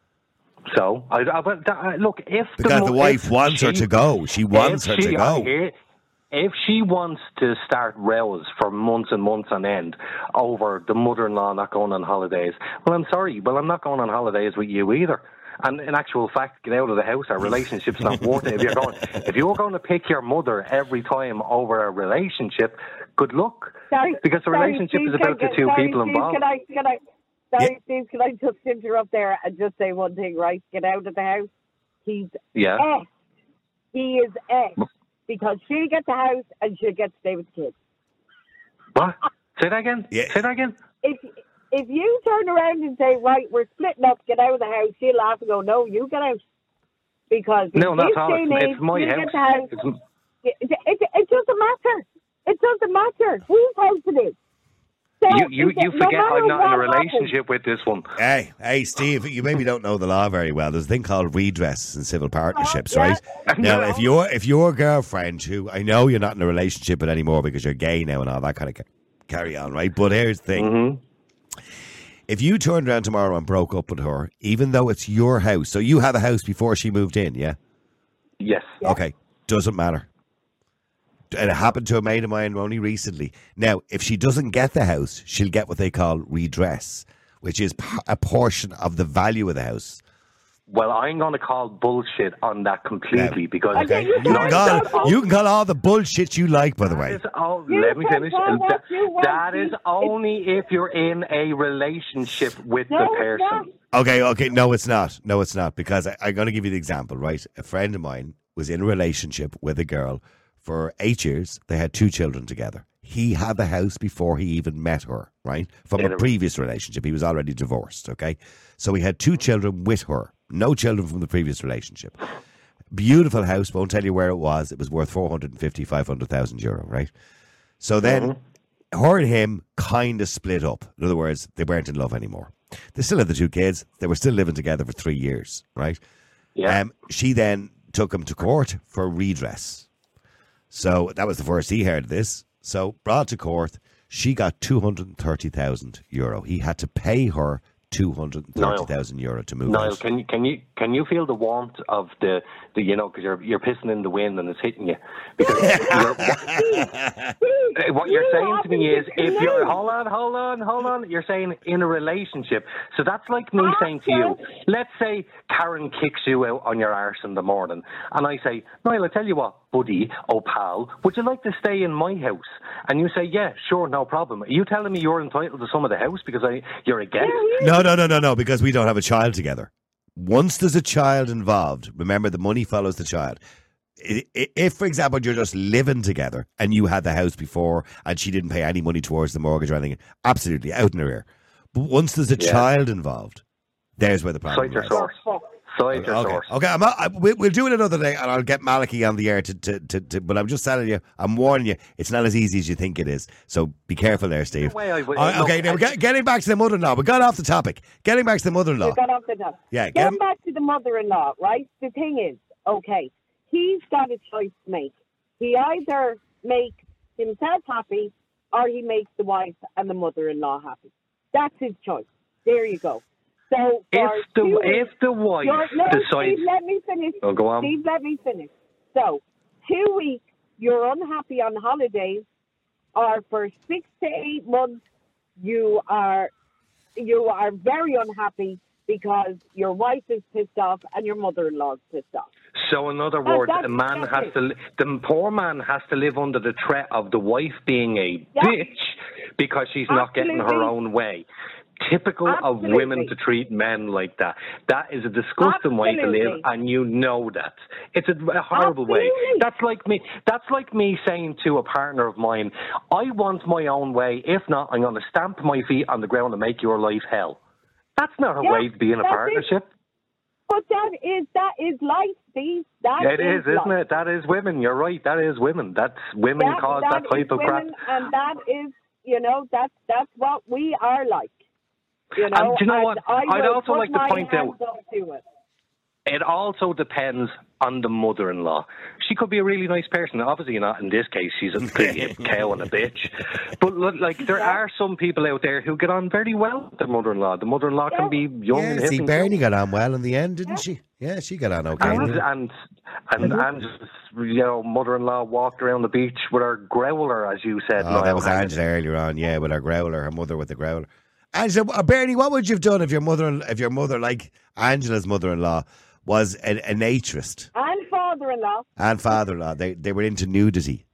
So, I, I, but that, uh, look, if Because mo- the wife if wants her she- to go. She wants if her she- to go. I- If she wants to start rows for months and months on end over the mother-in-law not going on holidays, well, I'm sorry, well, I'm not going on holidays with you either. And in actual fact, get out of the house. Our relationship's not worth it. If you're going, if you're going to pick your mother every time over a relationship, good luck. Sorry, Because the sorry, relationship Steve, is about can, the two sorry, people Steve, involved. Can I, can I, sorry, Steve, can I just interrupt there and just say one thing, right? Get out of the house. He's Yeah. X. He is X. Because she'll get the house and she'll get to stay with the kids. What? Say that again? Yeah. Say that again? If if you turn around and say, right, we're splitting up, get out of the house, she'll laugh and go, no, you get out. Because No, in not this at all. day and It's, age, it's my you house. get the house. It's, It, it, it, it doesn't matter. It doesn't matter whose house it is. So you you, it's- you no forget matter I'm not in a what happens- relationship with this one. Hey, hey, Steve, you maybe don't know the law very well. There's a thing called redress in civil partnerships, Oh, yeah. right? Now, No. if you're if your girlfriend, who I know you're not in a relationship with anymore because you're gay now and all that kind of carry on, right? But here's the thing. Mm-hmm. If you turned around tomorrow and broke up with her, even though it's your house, so you have a house before she moved in, yeah? Yes. Okay, doesn't matter. And it happened to a mate of mine only recently. Now, if she doesn't get the house, she'll get what they call redress, which is p- a portion of the value of the house. Well, I'm going to call bullshit on that completely Yeah. because Okay, you you can, can call, call- you can call all the bullshit you like, by the way. That is, oh, You let me can finish. call And what that, you want. that is It's- only if you're in a relationship with No, the it's person. not. Okay, okay, no, it's not. No, it's not. Because I, I'm going to give you the example, right? A friend of mine was in a relationship with a girl for eight years. They had two children together. He had the house before he even met her, right? From a previous relationship. He was already divorced, okay? So he had two children with her. No children from the previous relationship. Beautiful house. Won't tell you where it was. It was worth four hundred fifty, five hundred thousand euro, right? So then Mm-hmm. her and him kind of split up. In other words, they weren't in love anymore. They still had the two kids. They were still living together for three years, right? Yeah. Um, she then took him to court for redress. So that was the first he heard of this. So brought to court, she got two hundred thirty thousand euro. He had to pay her two hundred thirty thousand euro to move Niall, out. can you can you can you feel the warmth of the, the you know because you're you're pissing in the wind and it's hitting you because you're, what, what you're saying to me is if you're hold on hold on hold on you're saying in a relationship, so that's like me saying to you, let's say Karen kicks you out on your arse in the morning and I say, Niall, I tell you what, buddy, oh pal, would you like to stay in my house? And you say, yeah, sure, no problem. Are you telling me you're entitled to some of the house because I you're against? No, no, no, no, no, because we don't have a child together. Once there's a child involved, remember the money follows the child. I- i- If, for example, you're just living together and you had the house before and she didn't pay any money towards the mortgage or anything, absolutely out in her ear. But once there's a Yeah. child involved, there's where the problem Cite your lies. source. Cite your Okay, source. okay. I'm not, I, we, we'll do it another day, and I'll get Malachy on the air. To, to, to, to, but I'm just telling you, I'm warning you, it's not as easy as you think it is. So be careful there, Steve. way I would- All right, look, okay, now I- get, getting back to the mother-in-law. We got off the topic. Getting back to the mother-in-law. You got off the top. Yeah, get Getting him- back to the mother-in-law, right? The thing is, okay, he's got a choice to make. He either makes himself happy or he makes the wife and the mother-in-law happy. That's his choice. There you go. So If for the two if the wife You're- no, decides, Steve, let me finish. Oh, go on. Steve, let me finish. So, two weeks, you're unhappy on holidays, or for six to eight months, you are you are very unhappy because your wife is pissed off and your mother-in-law is pissed off. so in other That- words, that's a man has exactly- to li- the poor man has to live under the threat of the wife being a Yeah. bitch because she's not getting her Absolutely. own way. Typical of Absolutely. women to treat men like that. That is a disgusting way to live, Absolutely. and you know that. It's a, a horrible way. Absolutely. That's like me. That's like me saying to a partner of mine, "I want my own way. If not, I'm going to stamp my feet on the ground and make your life hell." That's not a Yeah, way to be in a that's it. partnership. But that is that is life, Steve. That It is, isn't life. it? That is women. You're right. That is women. That's women That, cause that, that type is of crap. women, and that is, you know, that's that's what we are like. You know, And do you know and what? I I'd will also put like to my point hands out- up to it. It also depends on the mother-in-law. She could be a really nice person. Obviously not in this case. She's a big cow and a bitch. But look, like there are some people out there who get on very well with their mother-in-law. The mother-in-law can be young Yeah, and see, hip and Bernie got on well in the end, didn't she? Yeah, she got on okay. And and and, and you know, mother-in-law walked around the beach with her growler, as you said. Oh, Niall that was Hannon. Angela earlier on, yeah, with her growler, her mother with the growler. Angela, uh, Bernie, what would you have done if your mother, if your mother, like Angela's mother-in-law, was a, a naturist And father-in-law. and father-in-law? They they were into nudity.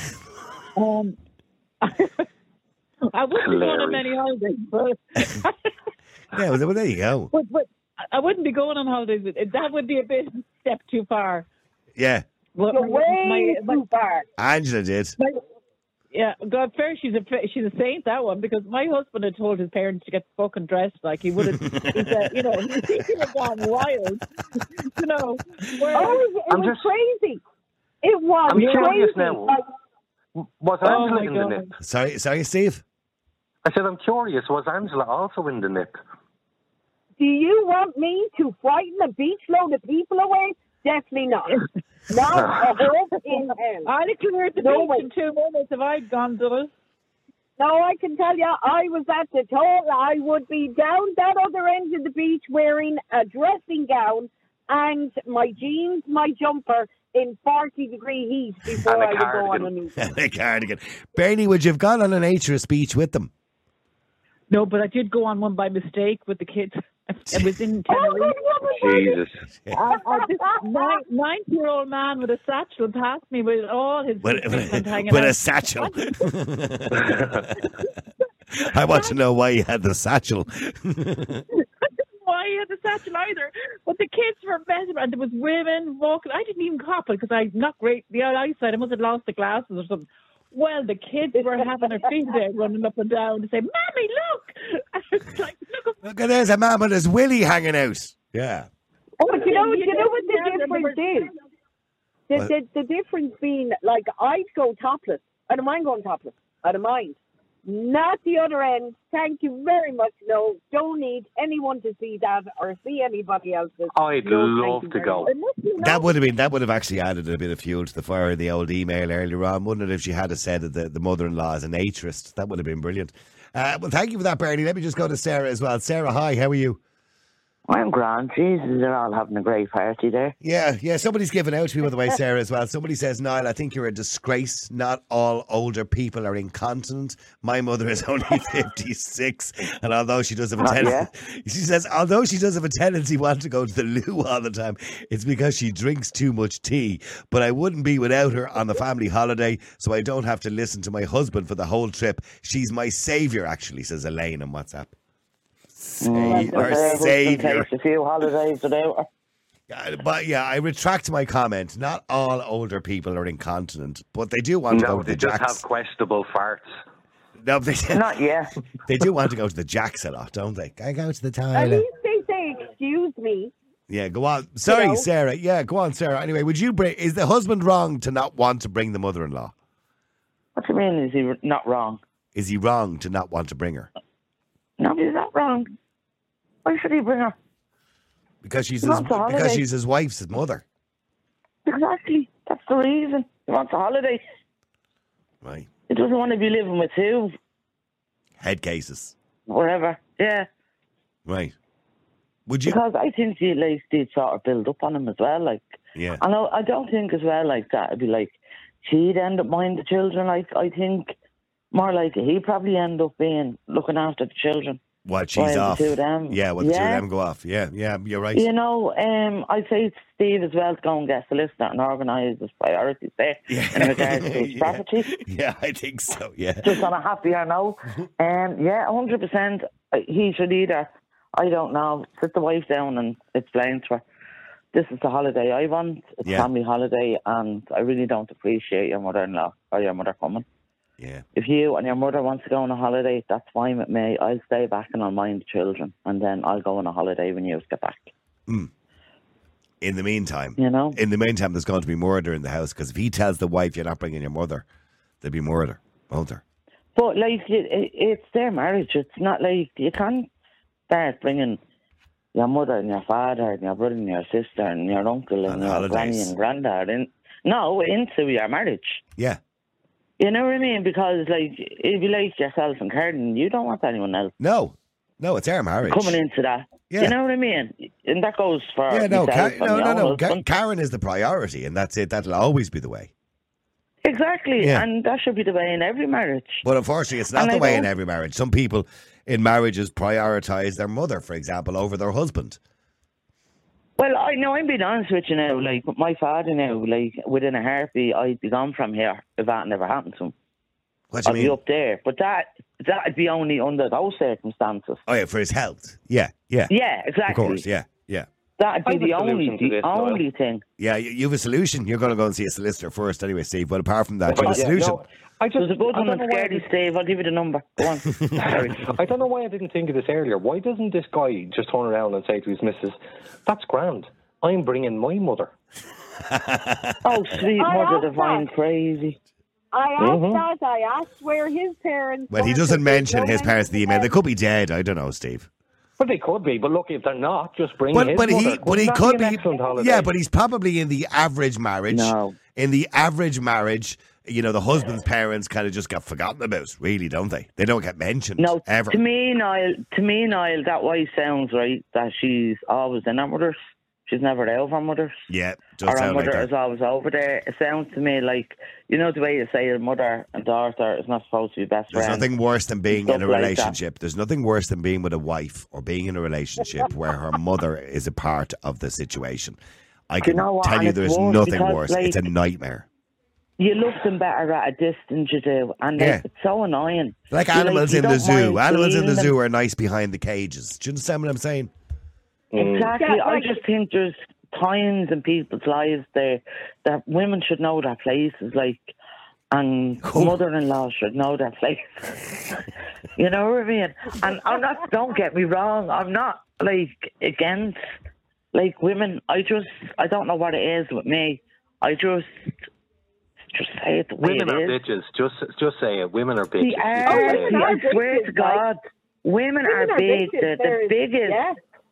Um, I wouldn't be going on many holidays, but Yeah, well, there you go. but, but I wouldn't be going on holidays. That would be a bit step too far. Yeah, Well, You're way my- too far. Angela did. my- yeah, God, fair. She's a she's a saint, that one, because my husband had told his parents to get fucking dressed like he would have. He said, you know, he would have gone wild. You know, where, Oh, it, it I'm was just- crazy. It was I'm curious crazy. now. Like, Was Oh, Angela my in the God. nip? Sorry, sorry, Steve. I said, I'm curious. Was Angela also in the nip? do you want me to frighten a beach load of people away? Definitely not. Not a hope in hell. I'd have cleared the No beach way. in two minutes if I'd gone to it. No, I can tell you, I was at the total. I would be down that other end of the beach wearing a dressing gown and my jeans, my jumper in forty degree heat before I would go on a meeting. A cardigan. Bernie, would you have gone on a nature speech with them? No, but I did go on one by mistake with the kids. It was in Tenerife. Oh, Jesus. Uh, uh, this nine, ninety-year-old man with a satchel passed me with all his With, equipment hanging with out. a satchel. I want to know why you had the satchel. Why he had the satchel either. But the kids were messing and there was women walking. I didn't even cop it because I'm not great the eyesight. I must have lost the glasses or something. Well, the kids were having a field day running up and down to say, Mommy, look! I was like, look, Look at there's a man with his willy hanging out. Yeah. Oh, but you know, you know what the Yeah, difference they is? The, What? the, the difference being, like, I'd go topless. I don't mind going topless. I don't mind. Not the other end. Thank you very much. No, don't need anyone to see that or see anybody else's. I'd No, thank love you to very go. much. It must be That nice. would have been that would have actually added a bit of fuel to the fire in the old email earlier on, wouldn't it, if she had have said that the, the mother-in-law is a naturist. That would have been brilliant. Uh, well, thank you for that, Bernie. Let me just go to Sarah as well. Sarah, hi, how are you? I'm grand. Jesus, they're all having a great party there. Yeah, yeah, somebody's given out to me, by the way, Sarah, as well. Somebody says, Niall, I think you're a disgrace. Not all older people are incontinent. My mother is only fifty-six, and although she does have a Uh, tendency, she says, although she does have a tendency want to go to the loo all the time, it's because she drinks too much tea. But I wouldn't be without her on the family holiday, so I don't have to listen to my husband for the whole trip. She's my saviour, actually, says Elaine on WhatsApp. Sa- Mm, our her husband saviour. takes a few holidays without her. Yeah, but yeah, I retract my comment. Not all older people are incontinent, but they do want to go No, to they the just jacks. have questionable farts. No, they, Not yet. they do want to go to the jacks a lot, don't they? Can I go to the At toilet? least they say, excuse me. Yeah, go on. Sorry, know? Sarah. Yeah, go on, Sarah. Anyway, would you bring? Is the husband wrong to not want to bring the mother-in-law? What do you mean? Is he not wrong? Is he wrong to not want to bring her No, he's not wrong. Why should he bring her? because she's He his, wants a because holiday. she's his wife's his mother, Exactly. That's the reason. He wants a holiday. right? He doesn't want to be living with two, Head cases, wherever. Yeah. right? Would you? Because I think the like they'd sort of build up on him as well. Like, Yeah. I know. I don't think as well like that. It'd be like she'd end up minding the children. Like I think more like he'd probably end up being looking after the children. While she's While the off. two of them- Yeah, well, the two of Yeah. them go off. Yeah, yeah, you're right. You know, um, I'd say to Steve as well to go and get a solicitor and organise his priorities there Yeah. in regards to his Yeah. property. Yeah, I think so. Yeah. Just on a happier note. Um, yeah, one hundred percent. He should either, I don't know, sit the wife down and explain to her, this is the holiday I want, it's Yeah. a family holiday, and I really don't appreciate your mother-in-law or your mother coming. Yeah. If you and your mother want to go on a holiday, that's fine with me. I'll stay back and I'll mind the children, and then I'll go on a holiday when you get back. In the meantime, You know? in the meantime, there's going to be murder in the house because if he tells the wife you're not bringing your mother, there'll be murder, won't there? But, like, it, it, it's their marriage. It's not like you can't start bringing your mother and your father and your brother and your sister and your uncle and On your holidays. granny and granddad in, no, into your marriage. Yeah. You know what I mean? Because, like, if you like yourself and Karen, you don't want anyone else No, no, it's our marriage. coming into that. Yeah. You know what I mean? And that goes for Yeah, no, myself Ka- and no, my no, own no. Ka- husband. Karen is the priority, and that's it. That'll always be the way. Exactly. Yeah. And that should be the way in every marriage. But unfortunately, it's not And the I way in don't- every marriage. Some people in marriages prioritise their mother, for example, over their husband. Well, I know I'm being honest with you now. Like, with my father now, like, within a heartbeat, I'd be gone from here if that never happened to him. What do I'd you be mean? up there. But that, that'd be only under those circumstances. Oh, yeah, for his health. Yeah, yeah. Yeah, Of exactly. course, yeah, yeah. That'd I be have a the only, solution to the this, Niall. only thing. Yeah, you, you have a solution. You're going to go and see a solicitor first anyway, Steve. But apart from that, you have a Yeah, solution. no, I just, There's a good I one don't that's know why I scaredy, did- Steve. I'll give you the number. Go on. Sorry. I don't know why I didn't think of this earlier. Why doesn't this guy just turn around and say to his missus, that's grand, I'm bringing my mother? Oh, sweet I mother asked divine, that. crazy. I asked Mhm. that. I asked where his parents. Well, he were, doesn't 'cause mention there's his no parents in the mention email. of They them. could be dead. I don't know, Steve. But they could be. But look, if they're not, just bring But his but mother. he but he Wouldn't that could be. An be. excellent holiday? Yeah, but he's probably in the average marriage. No. In the average marriage, you know, the husband's parents kind of just get forgotten about, really, don't they? They don't get mentioned No, ever. to me, Niall, to me, Niall, that way sounds right, that she's always in her mother's. She's never out of her mother's. Yeah, does Or her sound like mother that. is always over there. It sounds to me like, you know, the way you say your mother and daughter is not supposed to be best There's friends. nothing worse than being in a Stuff like that. relationship. There's nothing worse than being with a wife or being in a relationship where her mother is a part of the situation. I Do you can know what? tell And you it's there's worse nothing because, worse. like, It's a nightmare. You love them better at a distance, you do. And like, Yeah. it's so annoying. Like You, animals you in the don't zoo. mind Animals in the seeing them. zoo are nice behind the cages. Do you understand what I'm saying? Exactly. Yeah, I like- just think there's times in people's lives there that women should know their places, like, and Cool. mother-in-law should know their place. You know what I mean? And I'm not. Don't get me wrong. I'm not like against like women. I just I don't know what it is with me. I just just say it the way Women it are is. bitches. Just just say it. Women are bitches. They You are. just say women it. See, are I swear bitches, to God, women, are Women are big. bitches. The, the They're- biggest. Yeah.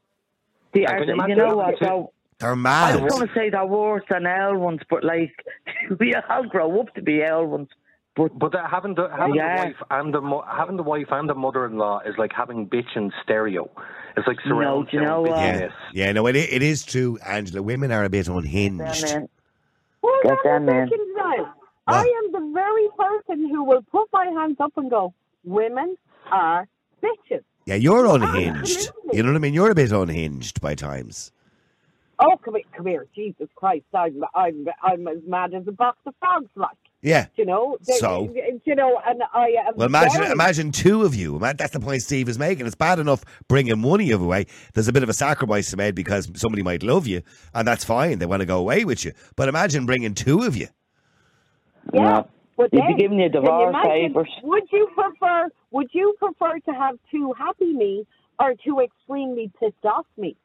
They And are, can you you imagine know that what? too? So, They're I mad. was going to say they're worse than L ones, but like we all grow up to be L ones. But But uh, having the having Yeah. the wife and the mo- having the wife and the mother-in-law is like having bitch and stereo. It's like surround do you know sound what? Yeah, bitchiness. yeah. No, it, it is true, Angela. Women are a bit unhinged. then, Hold Get on them a in. second, Niall. What? I am the very person who will put my hands up and go, women are bitches. Yeah, you're unhinged. Absolutely. You know what I mean? You're a bit unhinged by times. Oh, come here, come here, Jesus Christ! I'm, I'm, I'm as mad as a box of frogs, like, Yeah. you know. So? you know, and I am. Well, imagine very- imagine two of you. Ima- That's the point Steve is making. It's bad enough bringing one of you away. There's a bit of a sacrifice to make because somebody might love you, and that's fine. They want to go away with you. But imagine bringing two of you. Yeah, No. but You'd be then, giving you can divorce imagine, papers. Would you prefer? Would you prefer to have two happy me or two extremely pissed off me?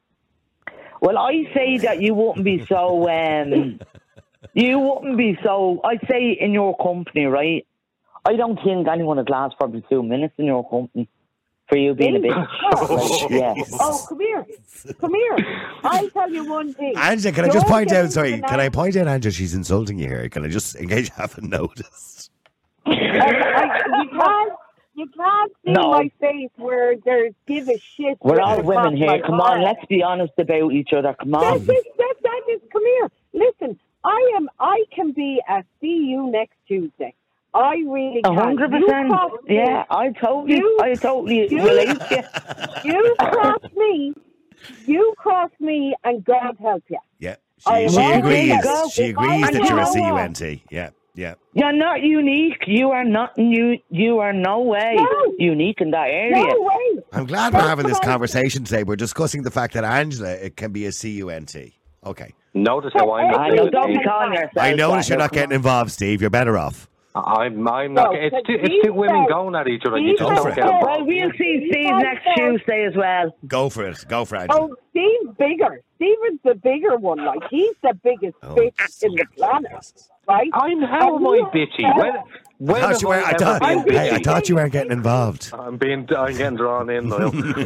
well, I say that you wouldn't be so. Um, you wouldn't be so. I'd say in your company, right? I don't think anyone would last probably two minutes in your company for you being a Me? bitch. Oh. Like, yeah. Oh, come here, come here. I'll tell you one thing. Angela, can I just Don't point get out? into Sorry, the can I night- point out, Angela? She's insulting you here. Can I just, in case you haven't noticed? I, I, you can't, you can't see No. my face where there's give a shit. We're with all the women top here. like, Come on, oh, let's be honest about each other. Come That on. is, that, that is, come here. Listen, I am. I can be a see you next Tuesday. I really A can. hundred You percent. cross me- Yeah, I totally, You- I totally you- relate to you. You cross me. You cross me, and God help you. Yeah, I she, she am agrees. already- She If I agrees that know you're a what- C U N T. Yeah, yeah. You're not unique. You are not. You. You are no way No. unique in that area. No way. I'm glad we're That's having this what I- conversation today. We're discussing the fact that Angela it can be a C U N T. Okay. Notice how I'm. I know. Don't be calling yourself. I notice that. you're not getting involved, Steve. You're better off. I'm. I'm not. No, It's two. because It's two he women said- going at each other. You he just said- don't get Well, involved. Well, we'll see Steve next Tuesday as well. Go for it. Go for it, Angela. Oh, Steve's bigger. Steve is the bigger one. Like he's the biggest Oh, bitch in the planet, right? I'm. How am I bitchy? When? I When thought have you were. I I ever thought, been I'm hey, I bitchy? thought you weren't getting involved. I'm being. I'm getting drawn in now.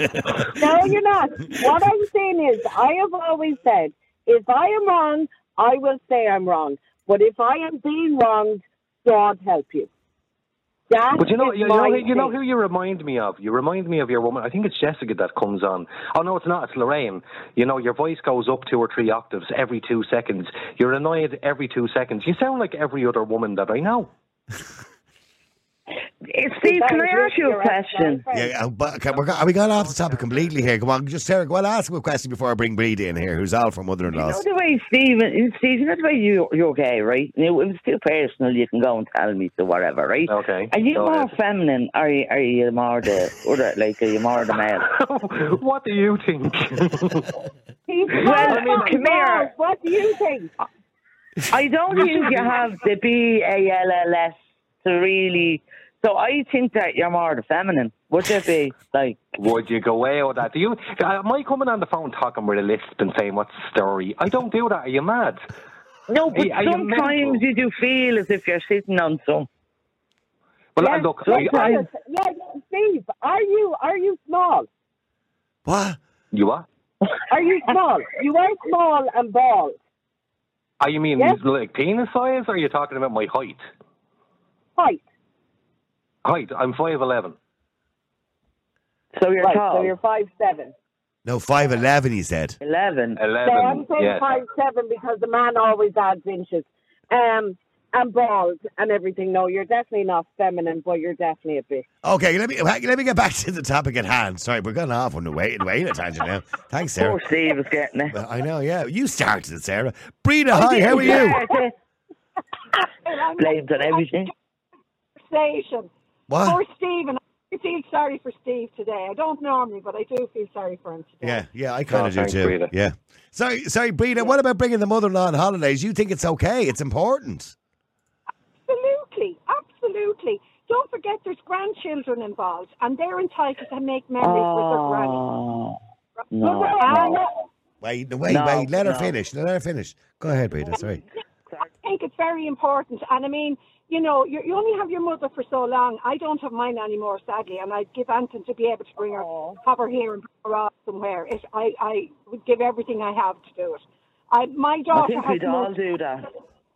No, you're not. What I'm saying is, I have always said, if I am wrong, I will say I'm wrong. But if I am being wronged, God help you. That But you know, is you, you my know, you know thing. who you remind me of. You remind me of your woman. I think it's Jessica that comes on. Oh no, it's not. It's Lorraine. You know, your voice goes up two or three octaves every two seconds. You're annoyed every two seconds. You sound like every other woman that I know. Eh, Steve, That can is I ask you a your question? ex-girlfriend. Yeah, uh, but okay, we're, go- we got off the topic completely here. Come on, just Sarah, go on, ask him a question before I bring Breda in here, who's all from You know mother-in-law's. the way Stephen, Steve, you know the way you, you're gay, right? You know, if it's too personal, you can go and tell me to whatever, right? Okay. Are you go more ahead. feminine? Are you, are you more the other, like, are you more the male? What do you think? He's Well, I mean, not come here. involved. What do you think? I don't think you have the B A L L S to really. So I think that you're more the feminine. Would you be like? Would you go away with that? Do you? Am I coming on the phone talking with a lisp and saying what's the story? I don't do that. Are you mad? No, but Are you sometimes mental? you do feel as if you're sitting on some. Well, Yeah, look, yeah, I, I, yeah. Yeah, Steve, are you are you small? What? you what? Are you small? You are small and bald. Are you mean Yes. like penis size, or are you talking about my height? Height. Height, I'm five eleven. So you're Right, tall. so you're five seven. No, five eleven, he said. eleven. eleven, So I'm saying yes. five seven because the man always adds inches. Um, and bald and everything. No, you're definitely not feminine, but you're definitely a bit. Okay, let me let me get back to the topic at hand. Sorry, we're going off on the way, way in a tangent now. Thanks, Sarah. Poor Steve is getting it. Well, I know, yeah. You started it, Sarah. Breda, hi, how are you? Blamed on everything. Station. What? Poor Stephen. I feel sorry for Steve today. I don't normally, but I do feel sorry for him today. Yeah, yeah, I kind Oh, of do thanks, too. Breda. Yeah. Sorry, sorry, Breda. What about bringing the mother-in-law on holidays? You think it's okay? It's important. Absolutely, absolutely. Don't forget there's grandchildren involved, and they're entitled to make memories with their granny. Oh, no, And no. Wait, wait, No, wait. Let her no. finish. Let her finish. Go ahead, Breda. Sorry. I think it's very important. And I mean, you know, you, you only have your mother for so long. I don't have mine anymore, sadly, and I'd give Anton to be able to bring her, have her here and bring her off somewhere. It, I, I would give everything I have to do it. I, my I daughter think has we'd the all most, do that.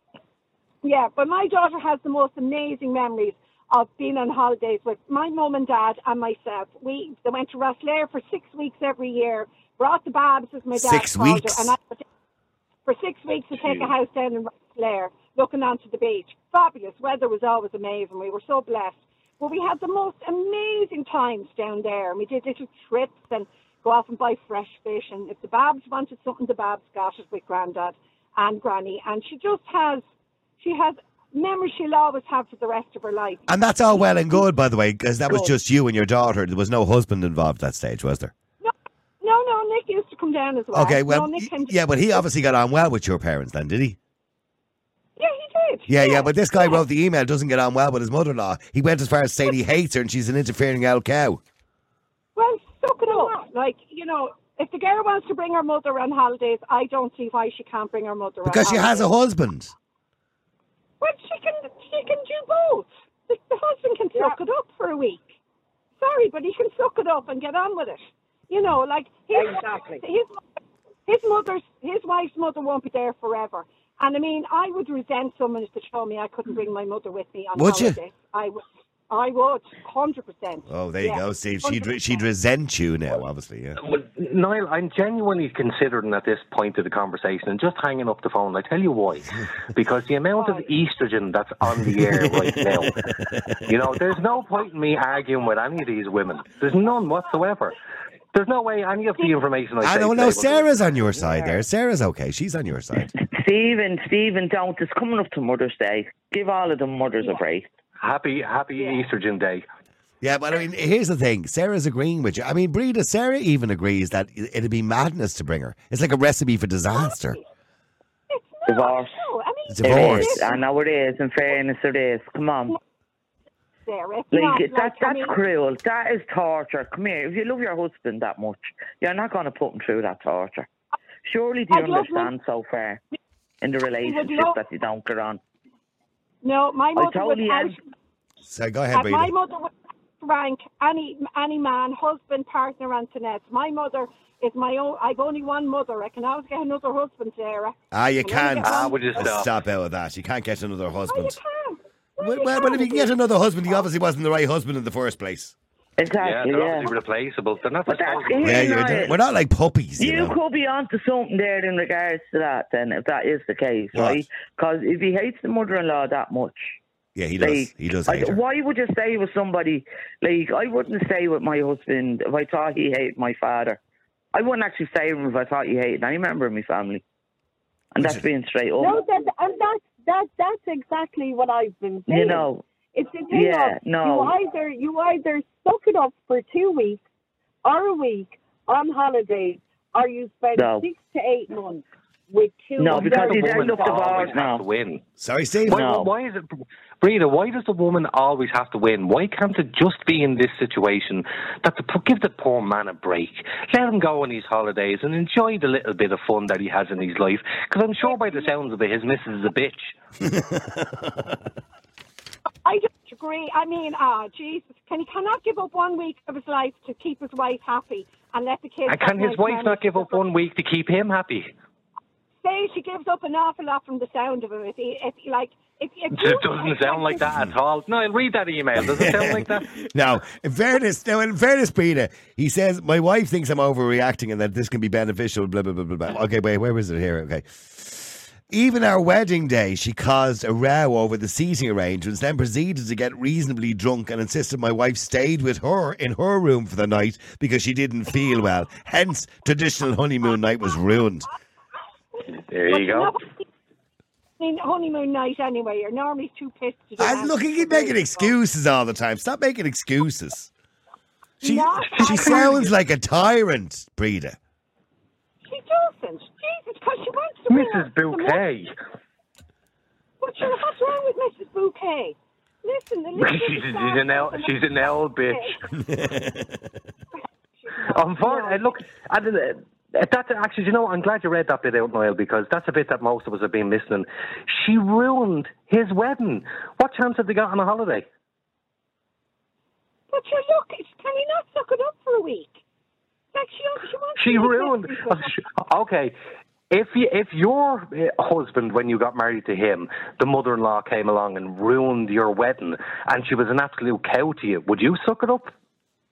yeah, but my daughter has the most amazing memories of being on holidays with my mum and dad and myself. We they went to Rosslare for six weeks every year. Brought the Babs as my dad Six called weeks? her, and I would for six weeks to take a house down in Rosslare, looking onto the beach. Fabulous. Weather was always amazing. We were so blessed. But we had the most amazing times down there. And we did little trips and go off and buy fresh fish. And if the Babs wanted something, the Babs got it with Grandad and Granny. And she just has, she has memories she'll always have for the rest of her life. And that's all well and good, by the way, because that was Good. just you and your daughter. There was no husband involved at that stage, was there? No, no, Nick used to come down as well. Okay, well, no, Nick came yeah, but he obviously got on well with your parents then, did he? Yeah, he did. Yeah, yeah, but this guy wrote the email, doesn't get on well with his mother-in-law. He went as far as saying he hates her and she's an interfering old cow. Well, suck it up. Like, you know, if the girl wants to bring her mother on holidays, I don't see why she can't bring her mother Because on she has a holidays. husband. Well, she can, she can do both. The, the husband can suck it up for a week. Sorry, but he can suck it up and get on with it. You know, like his, Exactly. his, his mother's, his wife's mother won't be there forever. And I mean, I would resent someone if they told me I couldn't bring my mother with me on Would you? holiday. I would. I would, one hundred percent. Oh, there you Yeah, go, Steve. She'd, re- one hundred percent. she'd resent you now, obviously, yeah. Well, Niall, I'm genuinely considering at this point of the conversation and just hanging up the phone. I tell you why. Because the amount of estrogen that's on the air right now, you know, there's no point in me arguing with any of these women. There's none whatsoever. There's no way any of the information I I say don't today know. will- Sarah's on your side there. Sarah's okay. She's on your side. Stephen, Stephen, don't. It's coming up to Mother's Day. Give all of them mothers a break. Happy, happy estrogen day. Yeah, but I mean, here's the thing. Sarah's agreeing with you. I mean, Breda, Sarah even agrees that it'd be madness to bring her. It's like a recipe for disaster. It's not. Divorce. No, I mean, Divorce. It is. I know it is. In fairness, it is. Come on. Sarah, it's Like, not, that, like, I that's mean, cruel. That is torture. Come here. If you love your husband that much, you're not going to put him through that torture. Surely do you I'd love understand so far in the relationship love- that you don't get on? No, my I mother totally would. am. So go ahead, And Breda. my mother would rank any any man, husband, partner, Antoinette. My mother is my own. I've only one mother. I can always get another husband, Sarah. Ah, you Can I can't. get one? Ah, would you stop? Stop out with that. You can't get another Oh, you husband. can. Well, well, but if you can get another husband, he obviously wasn't the right husband in the first place. Yeah, Exactly, they're yeah. obviously replaceable. They're not But that's disposable. it. Yeah, Hey, you're, Niall. we're not like puppies, you, You know. could be onto something there in regards to that, then, if that is the case, What? right? Because if he hates the mother-in-law that much, Yeah, he does. like, He does I- hate her. why would you stay with somebody? Like, I wouldn't stay with my husband if I thought he hated my father. I wouldn't actually stay with him if I thought he hated any member of my family. And that's being straight up. No, that, and that's, that, that's exactly what I've been saying. You know, It's a thing Yeah, of no. you either you either suck it up for two weeks or a week on holiday, or you spend No. six to eight months with two. No, because very you'd good end up dogs. divorced always now. have to win. Sorry, Steve. Why, No. why is it, Breda, why does the woman always have to win? Why can't it just be in this situation that the, give the poor man a break? Let him go on his holidays and enjoy the little bit of fun that he has in his life. Because I'm sure by the sounds of it, his missus is a bitch. I don't agree. I mean, ah, Jesus, can he cannot give up one week of his life to keep his wife happy and let the kids? And have can his nice wife memories not give with up her? one week to keep him happy? Say she gives up an awful lot from the sound of him. If he, if he like, If, if It doesn't sound like that at all. No, I'll read that email. Does it sound like that? Now, in fairness, now in fairness, Brina, he says, my wife thinks I'm overreacting and that this can be beneficial, blah, blah, blah, blah, blah. Okay, wait, where was it here? Okay. Even our wedding day, she caused a row over the seating arrangements, then proceeded to get reasonably drunk and insisted my wife stayed with her in her room for the night because she didn't feel well. Hence, traditional honeymoon night was ruined. There you go. In honeymoon night anyway, you're normally too pissed to do And look, you keep making excuses all the time. Stop making excuses. She, No, she sounds like a tyrant, Breda. She doesn't. Jesus, because she wants to Missus Bouquet. But sure, what's wrong with Missus Bouquet? Listen, the listen she's, to the she's an old, she's an old bitch. Unfortunately, look, I did it. That actually, you know, I'm glad you read that bit out, Niall, because that's a bit that most of us have been missing. She ruined his wedding. What chance have they got on a holiday? But you look, can he not suck it up for a week? Like she, she wants. She to ruined. get Okay, if you, if your uh, husband, when you got married to him, the mother-in-law came along and ruined your wedding, and she was an absolute cow to you, would you suck it up?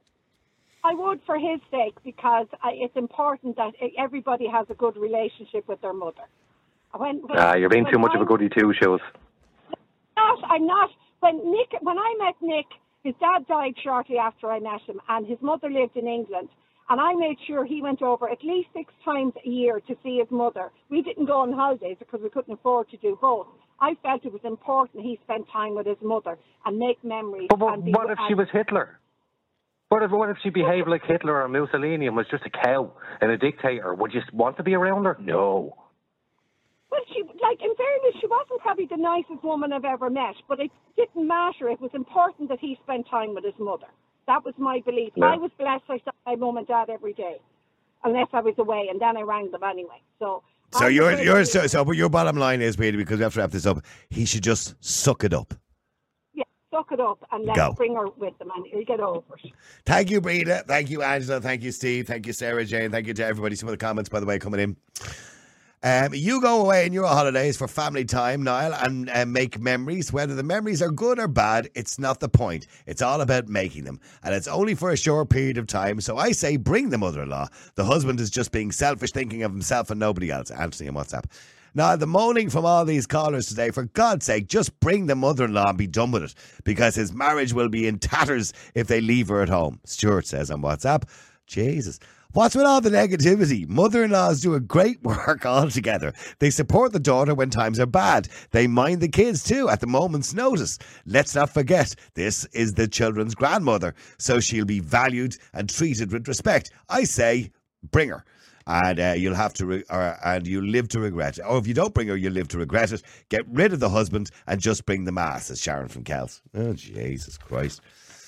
I would for his sake, because I, it's important that everybody has a good relationship with their mother. When, when, Ah, you're being when too much I'm of a goody two shoes. Not, I'm not. When Nick, when I met Nick, his dad died shortly after I met him, and his mother lived in England. And I made sure he went over at least six times a year to see his mother. We didn't go on holidays because we couldn't afford to do both. I felt it was important he spent time with his mother and make memories. But, but and be, what if she was Hitler? What if, what if she behaved like Hitler or Mussolini and was just a cow and a dictator? Would you want to be around her? No. Well, she, like, in fairness, she wasn't probably the nicest woman I've ever met, but it didn't matter. It was important that he spent time with his mother. That was my belief. Yeah. I was blessed I saw my mum and dad every day, unless I was away, and then I rang them anyway. So, So I'm your very- your so, so but your bottom line is, Breda, because we have to wrap this up, he should just suck it up. yeah, suck it up and let Go. bring her with them, and he'll get over it. Thank you, Breda. Thank you, Angela. Thank you, Steve. Thank you, Sarah Jane. Thank you to everybody. Some of the comments, by the way, coming in. Um, you go away on your holidays for family time, Niall, and uh, make memories. Whether the memories are good or bad, it's not the point. It's all about making them. And it's only for a short period of time. So I say bring the mother-in-law. The husband is just being selfish, thinking of himself and nobody else. Anthony on WhatsApp. Now, the moaning from all these callers today, for God's sake, just bring the mother-in-law and be done with it. Because his marriage will be in tatters if they leave her at home. Stuart says on WhatsApp. Jesus. What's with all the negativity? Mother-in-laws do a great work altogether. They support the daughter when times are bad. They mind the kids too at the moment's notice. Let's not forget, this is the children's grandmother, so she'll be valued and treated with respect. I say, bring her. And uh, you'll have to, re- or, and you'll live to regret it. Or if you don't bring her, you'll live to regret it. Get rid of the husband and just bring the mass, says Sharon from Kells. Oh, Jesus Christ.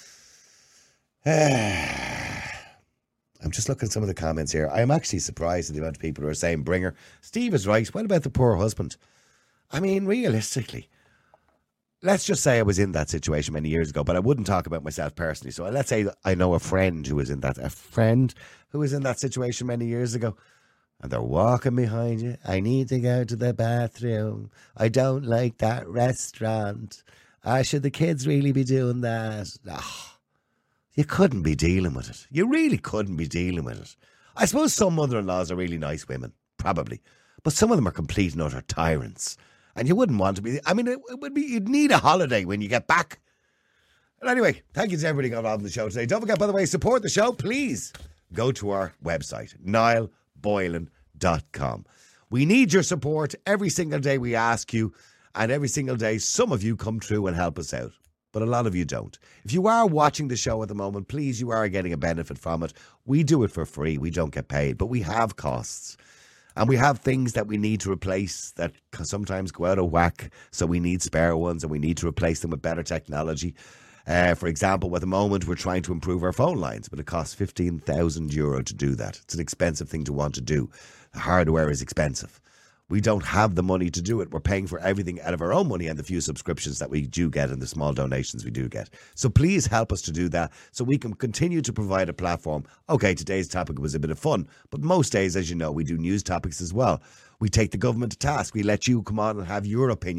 I'm just looking at some of the comments here. I'm actually surprised at the amount of people who are saying bring her. Steve is right. What about the poor husband? I mean, realistically, let's just say I was in that situation many years ago, but I wouldn't talk about myself personally. So let's say I know a friend who was in that, a friend who was in that situation many years ago. And they're walking behind you. I need to go to the bathroom. I don't like that restaurant. Ah, should the kids really be doing that? Oh. You couldn't be dealing with it. You really couldn't be dealing with it. I suppose some mother-in-laws are really nice women, probably. But some of them are complete and utter tyrants. And you wouldn't want to be... I mean, it, it would be... You'd need a holiday when you get back. And anyway, thank you to everybody who got involved in the show today. Don't forget, by the way, support the show. Please go to our website, niall boylan dot com. We need your support. Every single day we ask you. And every single day, some of you come through and help us out. But a lot of you don't. If you are watching the show at the moment, please, you are getting a benefit from it. We do it for free. We don't get paid, but we have costs. And we have things that we need to replace that sometimes go out of whack. So we need spare ones and we need to replace them with better technology. Uh, for example, at the moment, we're trying to improve our phone lines, but it costs fifteen thousand euro to do that. It's an expensive thing to want to do. The hardware is expensive. We don't have the money to do it. We're paying for everything out of our own money and the few subscriptions that we do get and the small donations we do get. So please help us to do that so we can continue to provide a platform. Okay, today's topic was a bit of fun, but most days, as you know, we do news topics as well. We take the government to task. We let you come on and have your opinions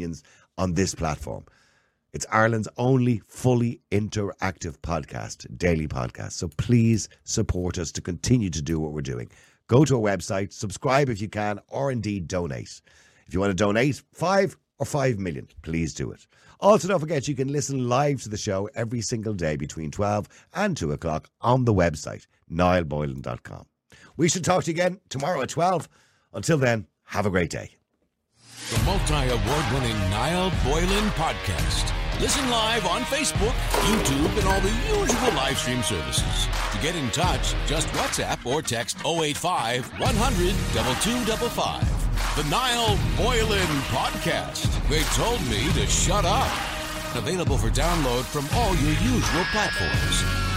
on this platform. It's Ireland's only fully interactive podcast, daily podcast. So please support us to continue to do what we're doing. Go to our website, subscribe if you can, or indeed donate. If you want to donate five or five million, please do it. Also, don't forget you can listen live to the show every single day between twelve and two o'clock on the website, niall boylan dot com. We should talk to you again tomorrow at twelve. Until then, have a great day. The multi-award-winning Niall Boylan Podcast. Listen live on Facebook, YouTube, and all the usual live stream services. To get in touch, just WhatsApp or text oh eight five, one hundred, two two five five. The Niall Boylan Podcast. They told me to shut up. Available for download from all your usual platforms.